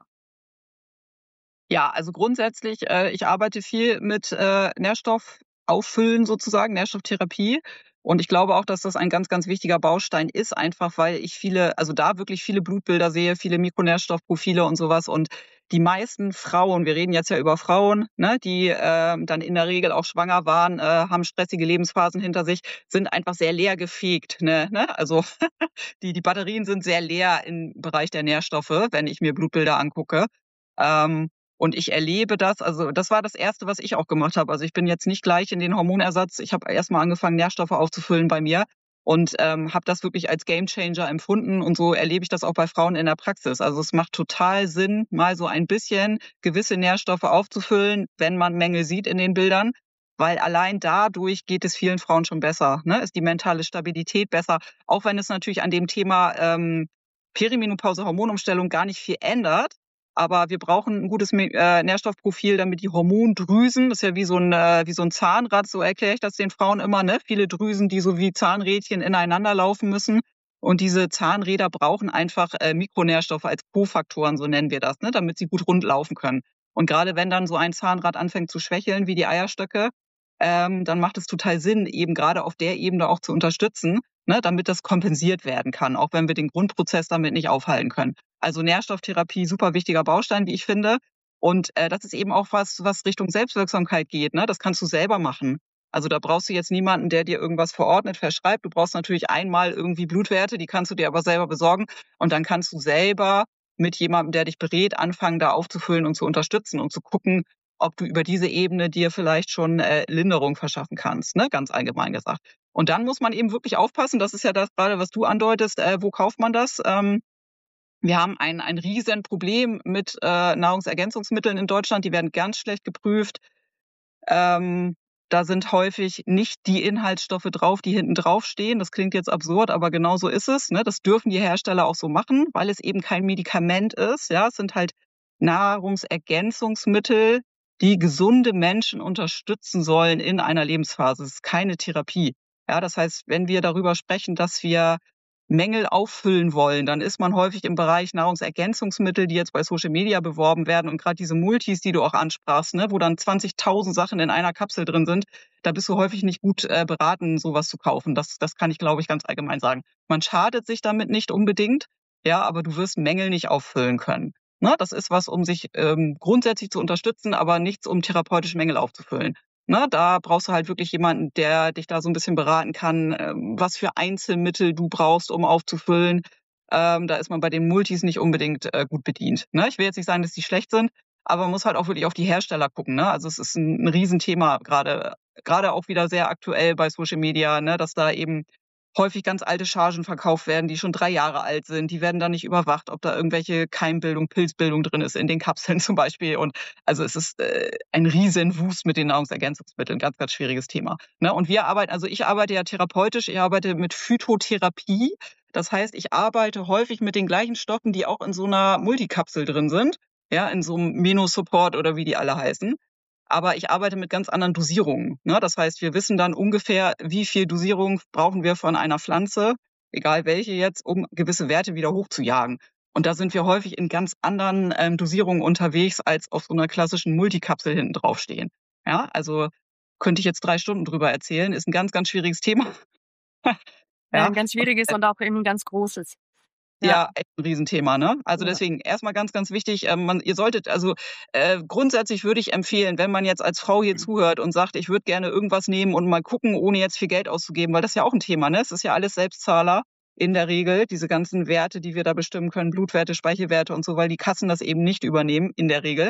Speaker 2: Ja, also grundsätzlich, ich arbeite viel mit Nährstoffauffüllen sozusagen, Nährstofftherapie. Und ich glaube auch, dass das ein ganz, ganz wichtiger Baustein ist, einfach weil ich da wirklich viele Blutbilder sehe, viele Mikronährstoffprofile und sowas. Und die meisten Frauen, wir reden jetzt ja über Frauen, ne, die dann in der Regel auch schwanger waren, haben stressige Lebensphasen hinter sich, sind einfach sehr leer gefegt. Ne? Also die Batterien sind sehr leer im Bereich der Nährstoffe, wenn ich mir Blutbilder angucke. Ähm, und ich erlebe das, also das war das Erste, was ich auch gemacht habe. Also ich bin jetzt nicht gleich in den Hormonersatz. Ich habe erst mal angefangen, Nährstoffe aufzufüllen bei mir und habe das wirklich als Gamechanger empfunden. Und so erlebe ich das auch bei Frauen in der Praxis. Also es macht total Sinn, mal so ein bisschen gewisse Nährstoffe aufzufüllen, wenn man Mängel sieht in den Bildern. Weil allein dadurch geht es vielen Frauen schon besser. Ne? Ist die mentale Stabilität besser. Auch wenn es natürlich an dem Thema Perimenopause, Hormonumstellung gar nicht viel ändert. Aber wir brauchen ein gutes Nährstoffprofil, damit die Hormondrüsen, das ist ja wie so ein Zahnrad, so erkläre ich das den Frauen immer, ne? Viele Drüsen, die so wie Zahnrädchen ineinander laufen müssen. Und diese Zahnräder brauchen einfach Mikronährstoffe als Kofaktoren, so nennen wir das, ne? Damit sie gut rund laufen können. Und gerade wenn dann so ein Zahnrad anfängt zu schwächeln, wie die Eierstöcke, dann macht es total Sinn, eben gerade auf der Ebene auch zu unterstützen, ne? Damit das kompensiert werden kann, auch wenn wir den Grundprozess damit nicht aufhalten können. Also Nährstofftherapie, super wichtiger Baustein, wie ich finde. Und das ist eben auch was Richtung Selbstwirksamkeit geht. Ne? Das kannst du selber machen. Also da brauchst du jetzt niemanden, der dir irgendwas verordnet, verschreibt. Du brauchst natürlich einmal irgendwie Blutwerte, die kannst du dir aber selber besorgen. Und dann kannst du selber mit jemandem, der dich berät, anfangen, da aufzufüllen und zu unterstützen und zu gucken, ob du über diese Ebene dir vielleicht schon Linderung verschaffen kannst, ne? Ganz allgemein gesagt. Und dann muss man eben wirklich aufpassen, das ist ja das gerade, was du andeutest, wo kauft man das? Wir haben ein Riesenproblem mit Nahrungsergänzungsmitteln in Deutschland. Die werden ganz schlecht geprüft. Da sind häufig nicht die Inhaltsstoffe drauf, die hinten drauf stehen. Das klingt jetzt absurd, aber genau so ist es. Ne? Das dürfen die Hersteller auch so machen, weil es eben kein Medikament ist. Ja, es sind halt Nahrungsergänzungsmittel, die gesunde Menschen unterstützen sollen in einer Lebensphase. Es ist keine Therapie. Ja, das heißt, wenn wir darüber sprechen, dass wir Mängel auffüllen wollen, dann ist man häufig im Bereich Nahrungsergänzungsmittel, die jetzt bei Social Media beworben werden und gerade diese Multis, die du auch ansprachst, ne, wo dann 20.000 Sachen in einer Kapsel drin sind, da bist du häufig nicht gut beraten, sowas zu kaufen. Das kann ich, glaube ich, ganz allgemein sagen. Man schadet sich damit nicht unbedingt, ja, aber du wirst Mängel nicht auffüllen können. Ne, das ist was, um sich grundsätzlich zu unterstützen, aber nichts, um therapeutische Mängel aufzufüllen. Ne, da brauchst du halt wirklich jemanden, der dich da so ein bisschen beraten kann, was für Einzelmittel du brauchst, um aufzufüllen. Da ist man bei den Multis nicht unbedingt gut bedient. Ne? Ich will jetzt nicht sagen, dass die schlecht sind, aber man muss halt auch wirklich auf die Hersteller gucken. Ne? Also es ist ein Riesenthema gerade auch wieder sehr aktuell bei Social Media, ne? Dass da eben häufig ganz alte Chargen verkauft werden, die schon 3 Jahre alt sind. Die werden dann nicht überwacht, ob da irgendwelche Keimbildung, Pilzbildung drin ist in den Kapseln zum Beispiel. Und also es ist ein Riesenwust mit den Nahrungsergänzungsmitteln, ganz, ganz schwieriges Thema. Ne? Und ich arbeite ja therapeutisch, ich arbeite mit Phytotherapie. Das heißt, ich arbeite häufig mit den gleichen Stoffen, die auch in so einer Multikapsel drin sind, ja, in so einem Menosupport oder wie die alle heißen. Aber ich arbeite mit ganz anderen Dosierungen. Ne? Das heißt, wir wissen dann ungefähr, wie viel Dosierung brauchen wir von einer Pflanze, egal welche jetzt, um gewisse Werte wieder hochzujagen. Und da sind wir häufig in ganz anderen Dosierungen unterwegs, als auf so einer klassischen Multikapsel hinten draufstehen. Ja, also könnte ich jetzt 3 Stunden drüber erzählen, ist ein ganz, ganz schwieriges Thema.
Speaker 1: Ja,
Speaker 2: Ja,
Speaker 1: ein ganz schwieriges und auch eben ein ganz großes.
Speaker 2: ja, echt ein Riesenthema, ne? Also
Speaker 1: Ja.
Speaker 2: deswegen erstmal ganz, ganz wichtig, ihr solltet grundsätzlich würde ich empfehlen, wenn man jetzt als Frau hier zuhört und sagt, ich würde gerne irgendwas nehmen und mal gucken, ohne jetzt viel Geld auszugeben, weil das ist ja auch ein Thema, ne? Es ist ja alles Selbstzahler in der Regel, diese ganzen Werte, die wir da bestimmen können, Blutwerte, Speichelwerte und so, weil die Kassen das eben nicht übernehmen in der Regel.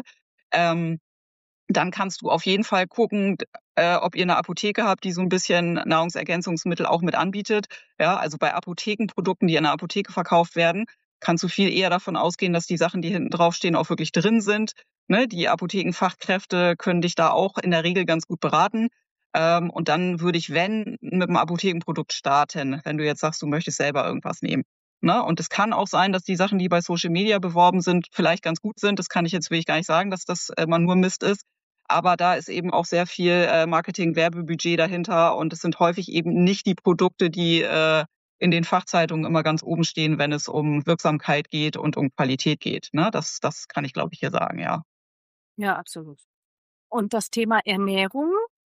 Speaker 2: Dann kannst du auf jeden Fall gucken, ob ihr eine Apotheke habt, die so ein bisschen Nahrungsergänzungsmittel auch mit anbietet. Ja, also bei Apothekenprodukten, die in der Apotheke verkauft werden, kannst du viel eher davon ausgehen, dass die Sachen, die hinten draufstehen, auch wirklich drin sind. Ne? Die Apothekenfachkräfte können dich da auch in der Regel ganz gut beraten. Und dann würde ich, wenn, mit einem Apothekenprodukt starten, wenn du jetzt sagst, du möchtest selber irgendwas nehmen. Ne? Und es kann auch sein, dass die Sachen, die bei Social Media beworben sind, vielleicht ganz gut sind. Das kann ich jetzt wirklich gar nicht sagen, dass das mal nur Mist ist. Aber da ist eben auch sehr viel Marketing-Werbebudget dahinter und es sind häufig eben nicht die Produkte, die in den Fachzeitungen immer ganz oben stehen, wenn es um Wirksamkeit geht und um Qualität geht. Ne? Das kann ich, glaube ich, hier sagen, ja.
Speaker 1: Ja, absolut. Und das Thema Ernährung,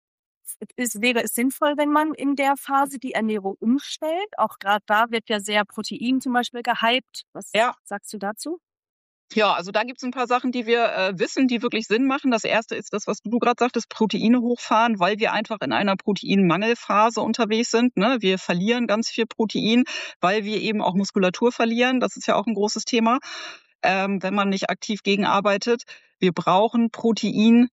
Speaker 1: wäre es sinnvoll, wenn man in der Phase die Ernährung umstellt? Auch gerade da wird ja sehr Protein zum Beispiel gehypt. Was
Speaker 2: Ja.
Speaker 1: sagst du dazu?
Speaker 2: Ja, also da gibt's ein paar Sachen, die wir wissen, die wirklich Sinn machen. Das erste ist das, was du gerade sagtest, Proteine hochfahren, weil wir einfach in einer Proteinmangelphase unterwegs sind. Ne? Wir verlieren ganz viel Protein, weil wir eben auch Muskulatur verlieren. Das ist ja auch ein großes Thema, wenn man nicht aktiv gegenarbeitet. Wir brauchen Protein,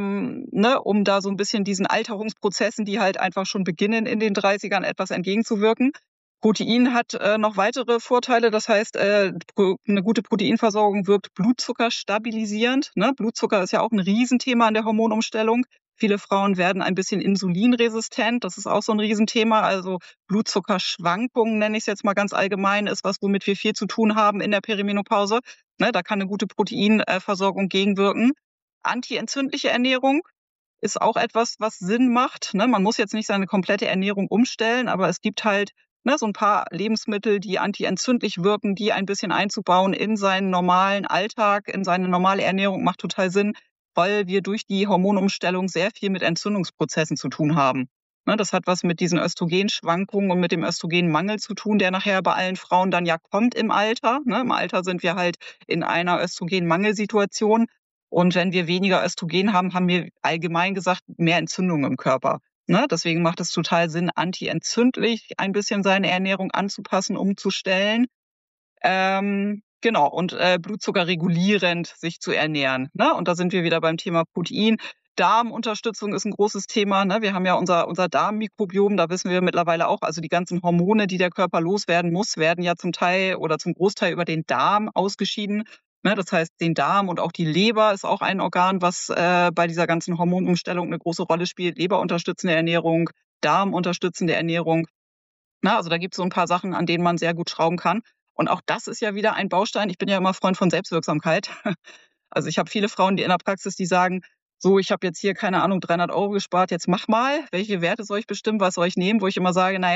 Speaker 2: ne, um da so ein bisschen diesen Alterungsprozessen, die halt einfach schon beginnen in den 30ern, etwas entgegenzuwirken. Protein hat noch weitere Vorteile. Das heißt, eine gute Proteinversorgung wirkt Blutzucker stabilisierend. Ne? Blutzucker ist ja auch ein Riesenthema in der Hormonumstellung. Viele Frauen werden ein bisschen insulinresistent. Das ist auch so ein Riesenthema. Also Blutzuckerschwankungen, nenne ich es jetzt mal ganz allgemein, ist was, womit wir viel zu tun haben in der Perimenopause. Ne? Da kann eine gute Proteinversorgung gegenwirken. Antientzündliche Ernährung ist auch etwas, was Sinn macht. Ne? Man muss jetzt nicht seine komplette Ernährung umstellen, aber es gibt halt so ein paar Lebensmittel, die antientzündlich wirken, die ein bisschen einzubauen in seinen normalen Alltag, in seine normale Ernährung, macht total Sinn, weil wir durch die Hormonumstellung sehr viel mit Entzündungsprozessen zu tun haben. Ne, das hat was mit diesen Östrogenschwankungen und mit dem Östrogenmangel zu tun, der nachher bei allen Frauen dann ja kommt im Alter. Ne, im Alter sind wir halt in einer Östrogenmangelsituation. Und wenn wir weniger Östrogen haben, haben wir allgemein gesagt mehr Entzündung im Körper. Ne? Deswegen macht es total Sinn, antientzündlich ein bisschen seine Ernährung anzupassen, umzustellen. Genau, und Blutzucker regulierend sich zu ernähren. Ne? Und da sind wir wieder beim Thema Protein. Darmunterstützung ist ein großes Thema. Ne? Wir haben ja unser Darmmikrobiom, da wissen wir mittlerweile auch, also die ganzen Hormone, die der Körper loswerden muss, werden ja zum Teil oder zum Großteil über den Darm ausgeschieden. Ne? Das heißt, den Darm und auch die Leber ist auch ein Organ, was bei dieser ganzen Hormonumstellung eine große Rolle spielt. Leberunterstützende Ernährung, Darmunterstützende Ernährung. Na, also da gibt es so ein paar Sachen, an denen man sehr gut schrauben kann. Und auch das ist ja wieder ein Baustein. Ich bin ja immer Freund von Selbstwirksamkeit. Also ich habe viele Frauen, die in der Praxis, die sagen, so, ich habe jetzt hier, keine Ahnung, 300 € gespart, jetzt mach mal. Welche Werte soll ich bestimmen, was soll ich nehmen? Wo ich immer sage, na ja,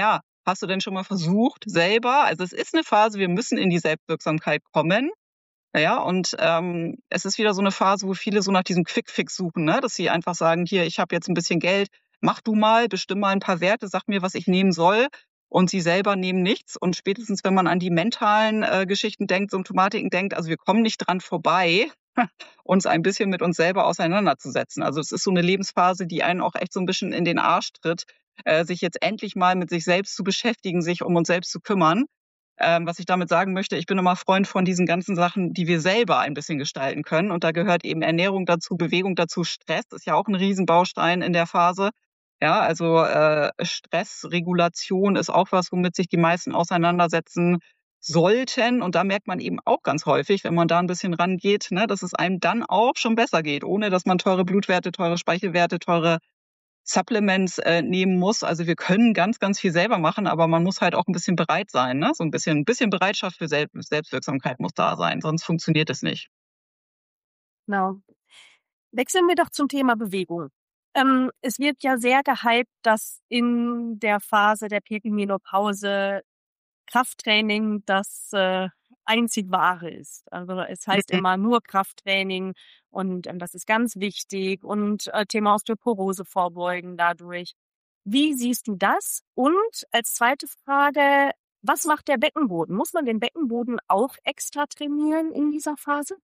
Speaker 2: Hast du denn schon mal versucht, selber, also es ist eine Phase, wir müssen in die Selbstwirksamkeit kommen. Ja, und es ist wieder so eine Phase, wo viele so nach diesem Quick-Fix suchen, ne? Dass sie einfach sagen: „Hier, ich habe jetzt ein bisschen Geld, mach du mal, bestimm mal ein paar Werte, sag mir, was ich nehmen soll.“ Und sie selber nehmen nichts. Und spätestens, wenn man an die mentalen, Geschichten denkt, Symptomatiken denkt, also wir kommen nicht dran vorbei, uns ein bisschen mit uns selber auseinanderzusetzen. Also es ist so eine Lebensphase, die einen auch echt so ein bisschen in den Arsch tritt, sich jetzt endlich mal mit sich selbst zu beschäftigen, sich um uns selbst zu kümmern. Was ich damit sagen möchte, ich bin immer Freund von diesen ganzen Sachen, die wir selber ein bisschen gestalten können. Und da gehört eben Ernährung dazu, Bewegung dazu, Stress ist ja auch ein Riesenbaustein in der Phase. Ja, also Stressregulation ist auch was, womit sich die meisten auseinandersetzen sollten. Und da merkt man eben auch ganz häufig, wenn man da ein bisschen rangeht, ne, dass es einem dann auch schon besser geht, ohne dass man teure Blutwerte, teure Speichelwerte, teure Supplements nehmen muss. Also wir können ganz, ganz viel selber machen, aber man muss halt auch ein bisschen bereit sein. Ne? So ein bisschen Bereitschaft für Selbstwirksamkeit muss da sein, sonst funktioniert es nicht.
Speaker 1: Genau. Wechseln wir doch zum Thema Bewegung. Es wird ja sehr gehypt, dass in der Phase der Perimenopause Krafttraining das einzig Wahre ist. Also es heißt
Speaker 2: Mhm.
Speaker 1: immer nur Krafttraining und das ist ganz wichtig und Thema Osteoporose vorbeugen dadurch. Wie siehst du das? Und als zweite Frage, was macht der Beckenboden? Muss man den Beckenboden auch extra trainieren in dieser Phase?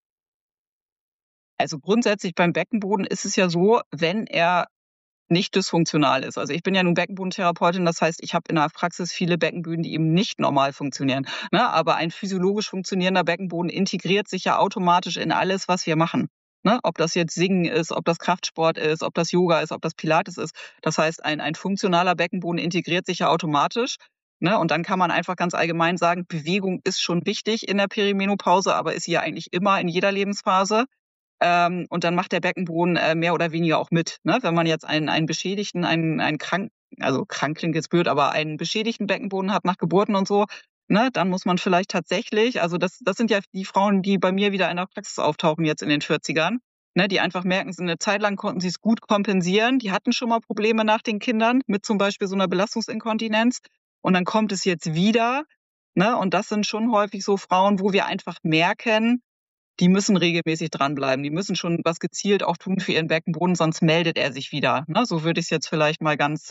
Speaker 2: Also grundsätzlich beim Beckenboden ist es ja so, wenn er nicht dysfunktional ist. Also ich bin ja nun Beckenbodentherapeutin, das heißt, ich habe in der Praxis viele Beckenböden, die eben nicht normal funktionieren. Ne? Aber ein physiologisch funktionierender Beckenboden integriert sich ja automatisch in alles, was wir machen. Ne? Ob das jetzt Singen ist, ob das Kraftsport ist, ob das Yoga ist, ob das Pilates ist. Das heißt, ein funktionaler Beckenboden integriert sich ja automatisch. Ne? Und dann kann man einfach ganz allgemein sagen, Bewegung ist schon wichtig in der Perimenopause, aber ist sie ja eigentlich immer in jeder Lebensphase. Und dann macht der Beckenboden mehr oder weniger auch mit. Ne? Wenn man jetzt einen beschädigten, einen krank, also krank klingt jetzt blöd, aber einen beschädigten Beckenboden hat nach Geburten und so, ne, dann muss man vielleicht tatsächlich, also das sind ja die Frauen, die bei mir wieder in der Praxis auftauchen jetzt in den 40ern, ne, die einfach merken, so eine Zeit lang konnten sie es gut kompensieren. Die hatten schon mal Probleme nach den Kindern mit zum Beispiel so einer Belastungsinkontinenz. Und dann kommt es jetzt wieder. Ne? Und das sind schon häufig so Frauen, wo wir einfach merken, die müssen regelmäßig dranbleiben. Die müssen schon was gezielt auch tun für ihren Beckenboden, sonst meldet er sich wieder. Ne? So würde ich es jetzt vielleicht mal ganz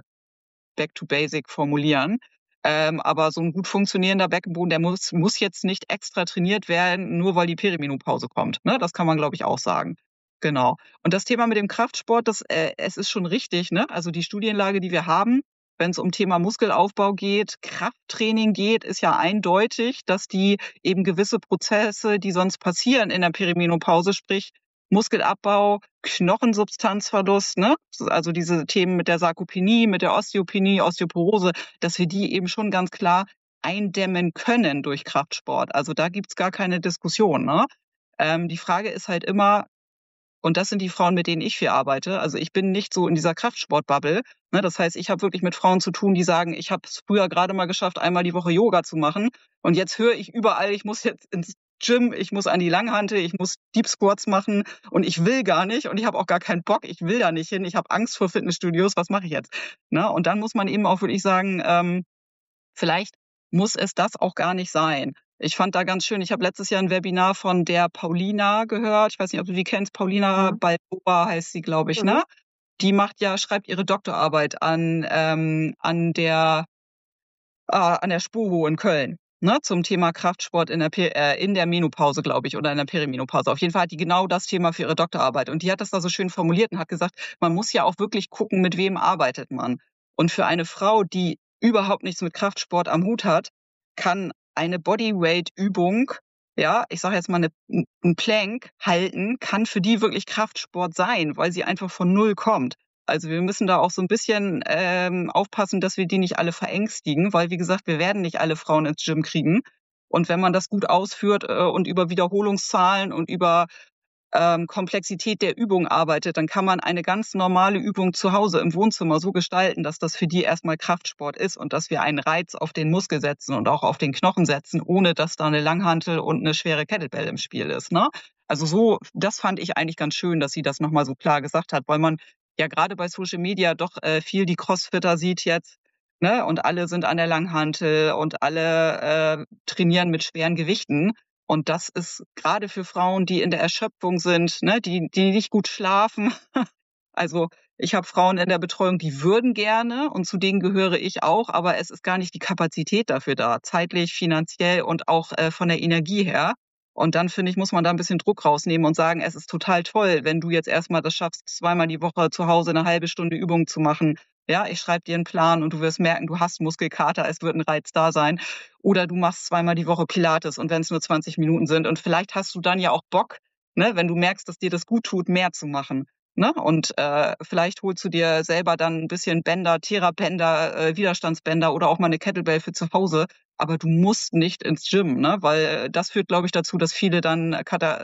Speaker 2: back to basic formulieren. Aber so ein gut funktionierender Beckenboden, der muss jetzt nicht extra trainiert werden, nur weil die Perimenopause kommt. Ne? Das kann man, glaube ich, auch sagen. Genau. Und das Thema mit dem Kraftsport, es ist schon richtig. Ne? Also die Studienlage, die wir haben, wenn es um Thema Muskelaufbau geht, Krafttraining geht, ist ja eindeutig, dass die eben gewisse Prozesse, die sonst passieren in der Perimenopause, sprich Muskelabbau, Knochensubstanzverlust, ne? Also diese Themen mit der Sarkopenie, mit der Osteopenie, Osteoporose, dass wir die eben schon ganz klar eindämmen können durch Kraftsport. Also da gibt's gar keine Diskussion. Ne? Die Frage ist halt immer, und das sind die Frauen, mit denen ich viel arbeite. Also ich bin nicht so in dieser Kraftsport-Bubble. Ne? Das heißt, ich habe wirklich mit Frauen zu tun, die sagen, ich habe es früher gerade mal geschafft, einmal die Woche Yoga zu machen. Und jetzt höre ich überall, ich muss jetzt ins Gym, ich muss an die Langhantel, ich muss Deep Squats machen und ich will gar nicht und ich habe auch gar keinen Bock, ich will da nicht hin, ich habe Angst vor Fitnessstudios, was mache ich jetzt? Ne? Und dann muss man eben auch wirklich sagen, vielleicht muss es das auch gar nicht sein. Ich fand da ganz schön, ich habe letztes Jahr ein Webinar von der Paulina gehört. Ich weiß nicht, ob du die kennst. Paulina
Speaker 1: Mhm.
Speaker 2: Balboa heißt sie, glaube ich,
Speaker 1: Mhm.
Speaker 2: ne? Die schreibt ihre Doktorarbeit an der SPUHO in Köln, ne? Zum Thema Kraftsport in der Menopause, glaube ich, oder in der Perimenopause. Auf jeden Fall hat die genau das Thema für ihre Doktorarbeit. Und die hat das da so schön formuliert und hat gesagt, man muss ja auch wirklich gucken, mit wem arbeitet man. Und für eine Frau, die überhaupt nichts mit Kraftsport am Hut hat, kann eine Bodyweight-Übung, ja, ich sage jetzt mal ein Plank halten, kann für die wirklich Kraftsport sein, weil sie einfach von Null kommt. Also wir müssen da auch so ein bisschen aufpassen, dass wir die nicht alle verängstigen, weil wie gesagt, wir werden nicht alle Frauen ins Gym kriegen. Und wenn man das gut ausführt und über Wiederholungszahlen und über Komplexität der Übung arbeitet, dann kann man eine ganz normale Übung zu Hause im Wohnzimmer so gestalten, dass das für die erstmal Kraftsport ist und dass wir einen Reiz auf den Muskel setzen und auch auf den Knochen setzen, ohne dass da eine Langhantel und eine schwere Kettlebell im Spiel ist. Ne? Also so, das fand ich eigentlich ganz schön, dass sie das nochmal so klar gesagt hat, weil man ja gerade bei Social Media doch viel die Crossfitter sieht jetzt, ne? Und alle sind an der Langhantel und alle trainieren mit schweren Gewichten. Und das ist gerade für Frauen, die in der Erschöpfung sind, ne, die nicht gut schlafen. Also ich habe Frauen in der Betreuung, die würden gerne und zu denen gehöre ich auch, aber es ist gar nicht die Kapazität dafür da, zeitlich, finanziell und auch von der Energie her. Und dann finde ich, muss man da ein bisschen Druck rausnehmen und sagen, es ist total toll, wenn du jetzt erstmal das schaffst, zweimal die Woche zu Hause eine halbe Stunde Übung zu machen. Ja, ich schreibe dir einen Plan und du wirst merken, du hast Muskelkater, es wird ein Reiz da sein. Oder du machst zweimal die Woche Pilates und wenn es nur 20 Minuten sind. Und vielleicht hast du dann ja auch Bock, ne, wenn du merkst, dass dir das gut tut, mehr zu machen. Ne? Und vielleicht holst du dir selber dann ein bisschen Bänder, Therabänder, Widerstandsbänder oder auch mal eine Kettlebell für zu Hause. Aber du musst nicht ins Gym, ne? Weil das führt, glaube ich, dazu, dass viele dann,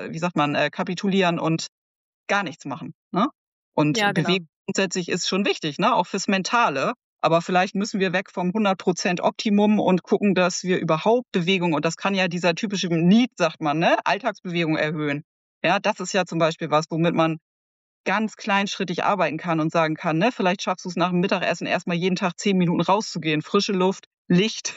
Speaker 2: kapitulieren und gar nichts machen. Ne? Und
Speaker 1: Ja, genau.
Speaker 2: Bewegung grundsätzlich ist schon wichtig, ne? Auch fürs Mentale. Aber vielleicht müssen wir weg vom 100% Optimum und gucken, dass wir überhaupt Bewegung, und das kann ja dieser typische Need, sagt man, ne? Alltagsbewegung erhöhen. Ja, das ist ja zum Beispiel was, womit man ganz kleinschrittig arbeiten kann und sagen kann, ne, vielleicht schaffst du es nach dem Mittagessen erstmal jeden Tag 10 Minuten rauszugehen, frische Luft, Licht,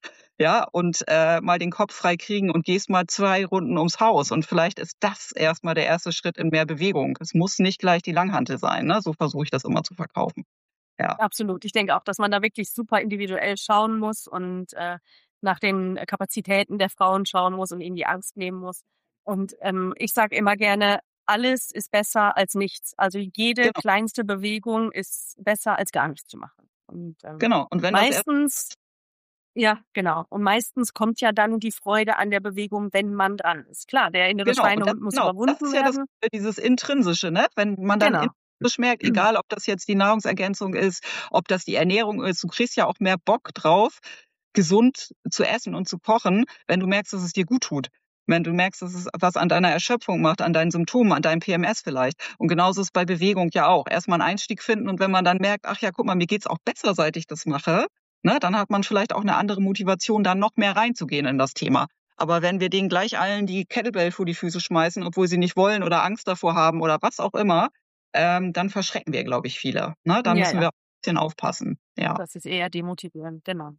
Speaker 2: ja, und mal den Kopf frei kriegen und gehst mal 2 Runden ums Haus. Und vielleicht ist das erstmal der erste Schritt in mehr Bewegung. Es muss nicht gleich die Langhantel sein, ne? So versuche ich das immer zu verkaufen. Ja,
Speaker 1: Absolut. Ich denke auch, dass man da wirklich super individuell schauen muss und nach den Kapazitäten der Frauen schauen muss und ihnen die Angst nehmen muss. Und ich sage immer gerne, alles ist besser als nichts. Also jede
Speaker 2: genau,
Speaker 1: kleinste Bewegung ist besser als gar nichts zu machen. Und
Speaker 2: genau. Und wenn das erst
Speaker 1: meistens, ja, genau. Und meistens kommt ja dann die Freude an der Bewegung, wenn man dran ist. Klar, der innere
Speaker 2: Genau, und
Speaker 1: Schweinehund muss
Speaker 2: das
Speaker 1: überwunden
Speaker 2: ist ja das
Speaker 1: werden.
Speaker 2: dieses Intrinsische, ne? Wenn man dann
Speaker 1: Genau.
Speaker 2: intrinsisch merkt, egal ob das jetzt die Nahrungsergänzung ist, ob das die Ernährung ist, du kriegst ja auch mehr Bock drauf, gesund zu essen und zu kochen, wenn du merkst, dass es dir gut tut. Wenn du merkst, dass es was an deiner Erschöpfung macht, an deinen Symptomen, an deinem PMS vielleicht. Und genauso ist es bei Bewegung ja auch. Erstmal einen Einstieg finden und wenn man dann merkt, ach ja, guck mal, mir geht's auch besser, seit ich das mache, ne, dann hat man vielleicht auch eine andere Motivation, da noch mehr reinzugehen in das Thema. Aber wenn wir denen gleich allen die Kettlebell vor die Füße schmeißen, obwohl sie nicht wollen oder Angst davor haben oder was auch immer, dann verschrecken wir, glaube ich, viele. Ne? Da
Speaker 1: Ja,
Speaker 2: müssen
Speaker 1: ja.
Speaker 2: wir ein bisschen aufpassen. Ja.
Speaker 1: Das ist eher demotivierend, genau.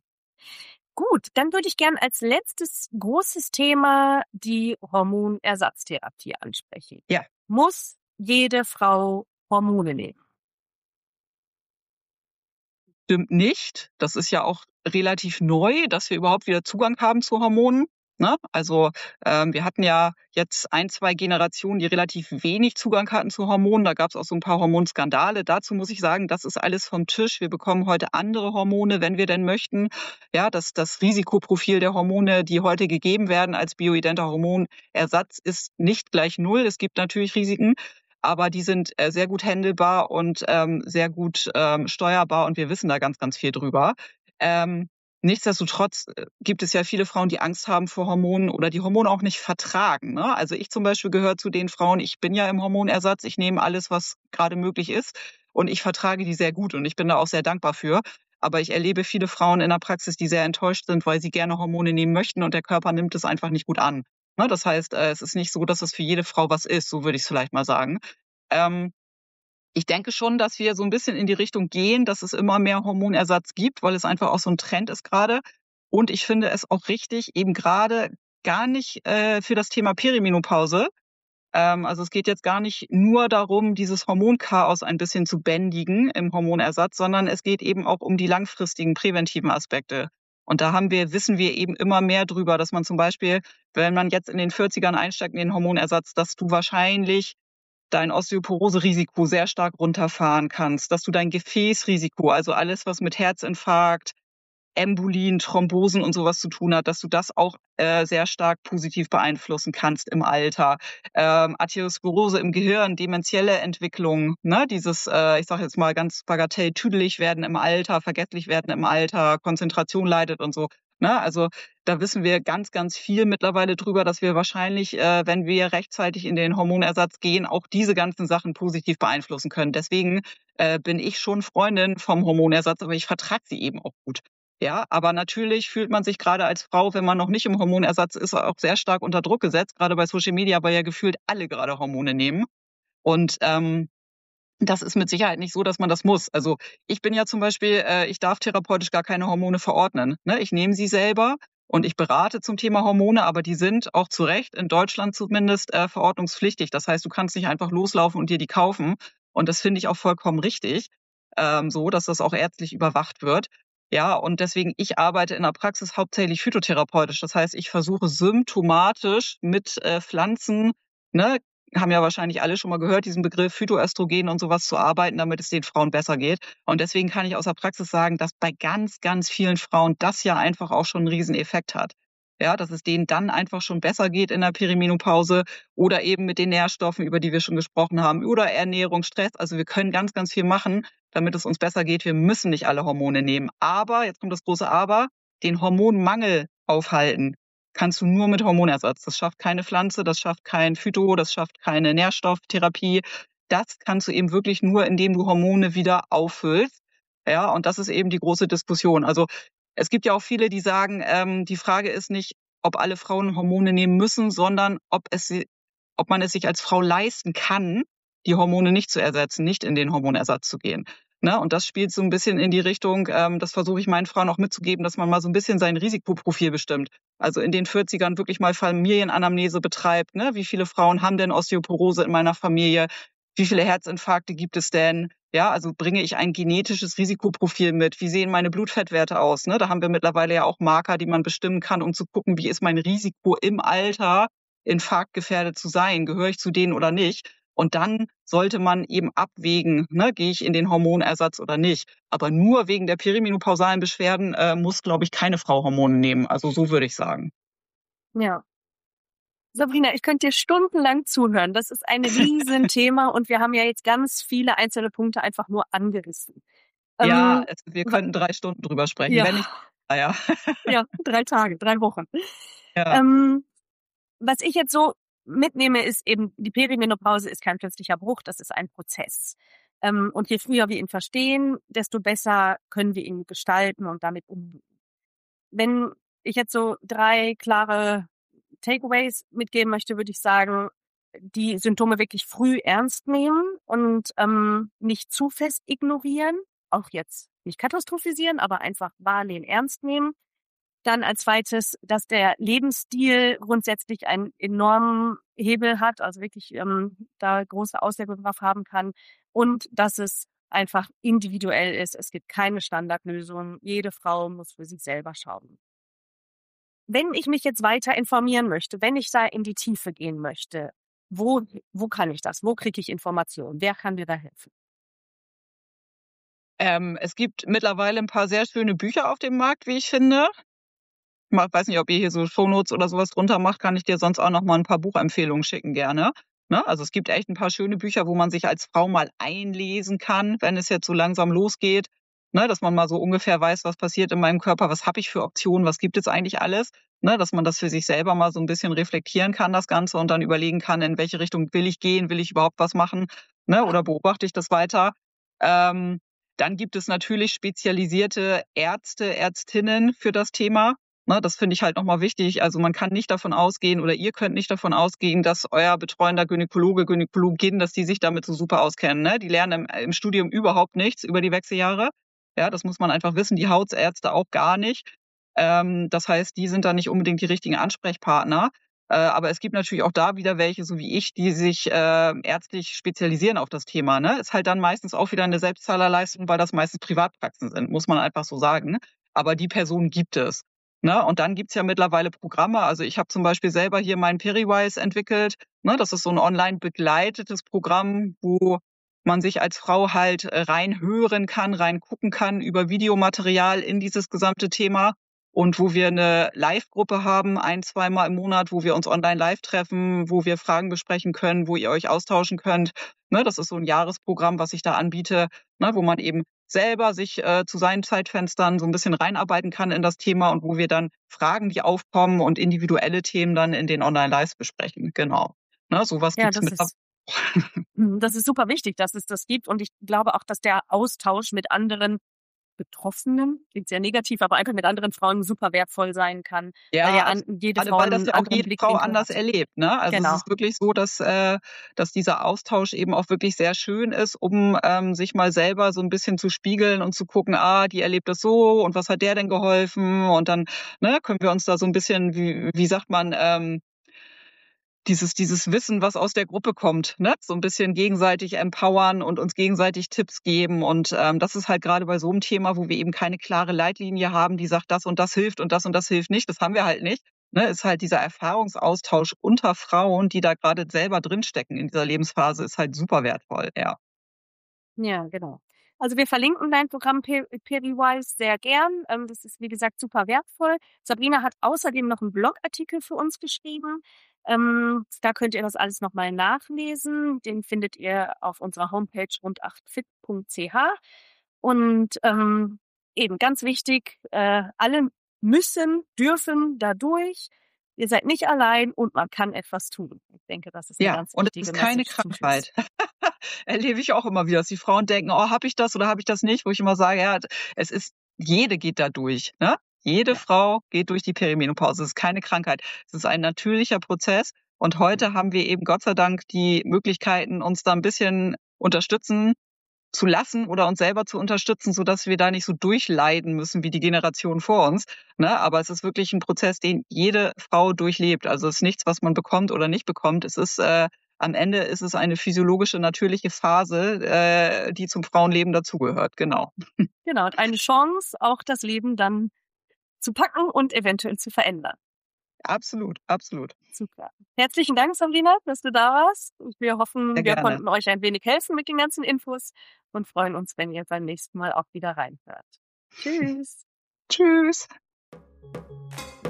Speaker 1: Gut, dann würde ich gern als letztes großes Thema die Hormonersatztherapie ansprechen.
Speaker 2: Ja,
Speaker 1: Muss jede Frau Hormone nehmen?
Speaker 2: stimmt nicht. Das ist ja auch relativ neu, dass wir überhaupt wieder Zugang haben zu Hormonen. Ne? Also wir hatten ja jetzt 1, 2 Generationen, die relativ wenig Zugang hatten zu Hormonen. Da gab es auch so ein paar Hormonskandale. Dazu muss ich sagen, das ist alles vom Tisch. Wir bekommen heute andere Hormone, wenn wir denn möchten. Ja, das Risikoprofil der Hormone, die heute gegeben werden als bioidenter Hormonersatz, ist nicht gleich null. Es gibt natürlich Risiken, aber die sind sehr gut händelbar und sehr gut steuerbar und wir wissen da ganz, ganz viel drüber. Ähm, Nichtsdestotrotz gibt es ja viele Frauen, die Angst haben vor Hormonen oder die Hormone auch nicht vertragen. Ne? Also ich zum Beispiel gehöre zu den Frauen, ich bin ja im Hormonersatz, ich nehme alles, was gerade möglich ist und ich vertrage die sehr gut und ich bin da auch sehr dankbar für. Aber ich erlebe viele Frauen in der Praxis, die sehr enttäuscht sind, weil sie gerne Hormone nehmen möchten und der Körper nimmt es einfach nicht gut an. Ne? Das heißt, es ist nicht so, dass es für jede Frau was ist, so würde ich es vielleicht mal sagen. Ähm, Ich denke schon, dass wir so ein bisschen in die Richtung gehen, dass es immer mehr Hormonersatz gibt, weil es einfach auch so ein Trend ist gerade. Und ich finde es auch richtig, eben gerade gar nicht für das Thema Perimenopause. Also es geht jetzt gar nicht nur darum, dieses Hormonchaos ein bisschen zu bändigen im Hormonersatz, sondern es geht eben auch um die langfristigen präventiven Aspekte. Und da wissen wir eben immer mehr drüber, dass man zum Beispiel, wenn man jetzt in den 40ern einsteigt in den Hormonersatz, dass du wahrscheinlich dein Osteoporose-Risiko sehr stark runterfahren kannst, dass du dein Gefäßrisiko, also alles, was mit Herzinfarkt, Embolien, Thrombosen und sowas zu tun hat, dass du das auch sehr stark positiv beeinflussen kannst im Alter. Arteriosklerose im Gehirn, dementielle Entwicklung, ne? Dieses, ich sage jetzt mal ganz bagatell, tüdelig werden im Alter, vergesslich werden im Alter, Konzentration leidet und so. Ne? Also da wissen wir ganz, ganz viel mittlerweile drüber, dass wir wahrscheinlich, wenn wir rechtzeitig in den Hormonersatz gehen, auch diese ganzen Sachen positiv beeinflussen können. Deswegen bin ich schon Freundin vom Hormonersatz, aber ich vertrage sie eben auch gut. Ja, aber natürlich fühlt man sich gerade als Frau, wenn man noch nicht im Hormonersatz ist, auch sehr stark unter Druck gesetzt, gerade bei Social Media, weil ja gefühlt alle gerade Hormone nehmen. Und Das ist mit Sicherheit nicht so, dass man das muss. Also ich bin ja zum Beispiel, ich darf therapeutisch gar keine Hormone verordnen. Ne? Ich nehme sie selber und ich berate zum Thema Hormone, aber die sind auch zu Recht, in Deutschland zumindest, verordnungspflichtig. Das heißt, du kannst nicht einfach loslaufen und dir die kaufen. Und das finde ich auch vollkommen richtig, so dass das auch ärztlich überwacht wird. Ja, und deswegen, ich arbeite in der Praxis hauptsächlich phytotherapeutisch. Das heißt, ich versuche symptomatisch mit Pflanzen, ne, haben ja wahrscheinlich alle schon mal gehört, diesen Begriff Phytoöstrogen und sowas zu arbeiten, damit es den Frauen besser geht. Und deswegen kann ich aus der Praxis sagen, dass bei ganz, ganz vielen Frauen das ja einfach auch schon einen Rieseneffekt hat. Ja, dass es denen dann einfach schon besser geht in der Perimenopause oder eben mit den Nährstoffen, über die wir schon gesprochen haben, oder Ernährung, Stress. Also wir können ganz, ganz viel machen, damit es uns besser geht. Wir müssen nicht alle Hormone nehmen. Aber, jetzt kommt das große Aber, den Hormonmangel aufhalten kannst du nur mit Hormonersatz. Das schafft keine Pflanze, das schafft kein Phyto, das schafft keine Nährstofftherapie. Das kannst du eben wirklich nur, indem du Hormone wieder auffüllst. Ja, und das ist eben die große Diskussion. Also es gibt ja auch viele, die sagen, die Frage ist nicht, ob alle Frauen Hormone nehmen müssen, sondern ob man es sich als Frau leisten kann, die Hormone nicht zu ersetzen, nicht in den Hormonersatz zu gehen. Ne? Und das spielt so ein bisschen in die Richtung, das versuche ich meinen Frauen auch mitzugeben, dass man mal so ein bisschen sein Risikoprofil bestimmt. Also in den 40ern wirklich mal Familienanamnese betreibt. Ne? Wie viele Frauen haben denn Osteoporose in meiner Familie? Wie viele Herzinfarkte gibt es denn? Ja, also bringe ich ein genetisches Risikoprofil mit? Wie sehen meine Blutfettwerte aus? Ne? Da haben wir mittlerweile ja auch Marker, die man bestimmen kann, um zu gucken, wie ist mein Risiko im Alter, infarktgefährdet zu sein? Gehöre ich zu denen oder nicht? Und dann sollte man eben abwägen, ne, gehe ich in den Hormonersatz oder nicht. Aber nur wegen der perimenopausalen Beschwerden muss, glaube ich, keine Frau Hormone nehmen. Also so würde ich sagen.
Speaker 1: Ja. Sabrina, ich könnte dir stundenlang zuhören. Das ist ein Riesenthema und wir haben ja jetzt ganz viele einzelne Punkte einfach nur angerissen.
Speaker 2: Ja, wir könnten 3 Stunden drüber sprechen,
Speaker 1: ja,
Speaker 2: wenn nicht. Ja.
Speaker 1: ja, 3 Tage, 3 Wochen.
Speaker 2: Ja.
Speaker 1: Was ich jetzt so mitnehme, ist eben, die Perimenopause ist kein plötzlicher Bruch, das ist ein Prozess. Und je früher wir ihn verstehen, desto besser können wir ihn gestalten und damit umgehen. Wenn ich jetzt so 3 klare Takeaways mitgeben möchte, würde ich sagen, die Symptome wirklich früh ernst nehmen und nicht zu fest ignorieren. Auch jetzt nicht katastrophisieren, aber einfach wahrnehmen, ernst nehmen. Dann als zweites, dass der Lebensstil grundsätzlich einen enormen Hebel hat, also wirklich da große Auswirkungen drauf haben kann. Und dass es einfach individuell ist. Es gibt keine Standardlösung. Jede Frau muss für sich selber schauen. Wenn ich mich jetzt weiter informieren möchte, wenn ich da in die Tiefe gehen möchte, wo kann ich das? Wo kriege ich Informationen? Wer kann mir da helfen?
Speaker 2: Es gibt mittlerweile ein paar sehr schöne Bücher auf dem Markt, wie ich finde. Ich weiß nicht, ob ihr hier so Shownotes oder sowas drunter macht, kann ich dir sonst auch noch mal ein paar Buchempfehlungen schicken gerne. Ne? Also es gibt echt ein paar schöne Bücher, wo man sich als Frau mal einlesen kann, wenn es jetzt so langsam losgeht. Ne? Dass man mal so ungefähr weiß, was passiert in meinem Körper, was habe ich für Optionen, was gibt es eigentlich alles. Ne? Dass man das für sich selber mal so ein bisschen reflektieren kann, das Ganze, und dann überlegen kann, in welche Richtung will ich gehen, will ich überhaupt was machen, ne? Oder beobachte ich das weiter. Dann gibt es natürlich spezialisierte Ärzte, Ärztinnen für das Thema. Ne, das finde ich halt nochmal wichtig. Also man kann nicht davon ausgehen oder ihr könnt nicht davon ausgehen, dass euer betreuender Gynäkologe, Gynäkologin, dass die sich damit so super auskennen. Ne? Die lernen im Studium überhaupt nichts über die Wechseljahre. Ja, das muss man einfach wissen. Die Hausärzte auch gar nicht. Das heißt, die sind da nicht unbedingt die richtigen Ansprechpartner. Aber es gibt natürlich auch da wieder welche, so wie ich, die sich ärztlich spezialisieren auf das Thema. Ne? Ist halt dann meistens auch wieder eine Selbstzahlerleistung, weil das meistens Privatpraxen sind, muss man einfach so sagen. Aber die Personen gibt es. Ne? Und dann gibt's ja mittlerweile Programme. Also ich habe zum Beispiel selber hier mein Perywise entwickelt. Ne? Das ist so ein online begleitetes Programm, wo man sich als Frau halt reinhören kann, reingucken kann über Videomaterial in dieses gesamte Thema. Und wo wir eine Live-Gruppe haben, 1-, 2-mal im Monat, wo wir uns online live treffen, wo wir Fragen besprechen können, wo ihr euch austauschen könnt. Ne? Das ist so ein Jahresprogramm, was ich da anbiete, ne? Wo man eben selber sich zu seinen Zeitfenstern so ein bisschen reinarbeiten kann in das Thema und wo wir dann Fragen, die aufkommen, und individuelle Themen dann in den Online-Lives besprechen. Genau. Ne, sowas
Speaker 1: Ja,
Speaker 2: gibt's mit.
Speaker 1: das ist super wichtig, dass es das gibt. Und ich glaube auch, dass der Austausch mit anderen Betroffenen, klingt sehr negativ, aber einfach mit anderen Frauen super wertvoll sein kann, weil
Speaker 2: Ja,
Speaker 1: ja jede Frau
Speaker 2: weil das
Speaker 1: einen
Speaker 2: ja auch
Speaker 1: anderen
Speaker 2: jede Frau
Speaker 1: Blickwinkel
Speaker 2: anders
Speaker 1: hat.
Speaker 2: erlebt, ne? Also es
Speaker 1: Genau.
Speaker 2: ist wirklich so, dass dieser Austausch eben auch wirklich sehr schön ist, um sich mal selber so ein bisschen zu spiegeln und zu gucken, die erlebt das so und was hat der denn geholfen? Und dann, ne, können wir uns da so ein bisschen, wie sagt man, dieses Wissen, was aus der Gruppe kommt, ne, so ein bisschen gegenseitig empowern und uns gegenseitig Tipps geben. Und das ist halt gerade bei so einem Thema, wo wir eben keine klare Leitlinie haben, die sagt, das und das hilft und das hilft nicht. Das haben wir halt nicht. Ne, ist halt dieser Erfahrungsaustausch unter Frauen, die da gerade selber drinstecken in dieser Lebensphase, ist halt super wertvoll, ja.
Speaker 1: Ja, genau. Also wir verlinken dein Programm Perywise sehr gern. Das ist, wie gesagt, super wertvoll. Sabrina hat außerdem noch einen Blogartikel für uns geschrieben. Da könnt ihr das alles nochmal nachlesen. Den findet ihr auf unserer Homepage rund8fit.ch. Und eben ganz wichtig, alle dürfen dadurch. Ihr seid nicht allein und man kann etwas tun. Ich denke, das ist eine
Speaker 2: Ja,
Speaker 1: ganz
Speaker 2: und es
Speaker 1: wichtige
Speaker 2: ist keine
Speaker 1: Message zum Schluss.
Speaker 2: Krankheit. Erlebe ich auch immer wieder, dass die Frauen denken, habe ich das oder habe ich das nicht? Wo ich immer sage, ja, jede geht da durch, ne? Jede Frau geht durch die Perimenopause. Es ist keine Krankheit. Es ist ein natürlicher Prozess. Und heute haben wir eben Gott sei Dank die Möglichkeiten, uns da ein bisschen unterstützen zu lassen oder uns selber zu unterstützen, sodass wir da nicht so durchleiden müssen wie die Generation vor uns. Ne? Aber es ist wirklich ein Prozess, den jede Frau durchlebt. Also es ist nichts, was man bekommt oder nicht bekommt. Es ist am Ende ist es eine physiologische, natürliche Phase, die zum Frauenleben dazugehört. Genau.
Speaker 1: Genau, und eine Chance, auch das Leben dann zu packen und eventuell zu verändern.
Speaker 2: Absolut, absolut.
Speaker 1: Super. Herzlichen Dank, Sabrina, dass du da warst. Wir hoffen,
Speaker 2: Sehr
Speaker 1: wir
Speaker 2: gerne.
Speaker 1: konnten euch ein wenig helfen mit den ganzen Infos und freuen uns, wenn ihr beim nächsten Mal auch wieder reinhört. Tschüss.
Speaker 2: Tschüss.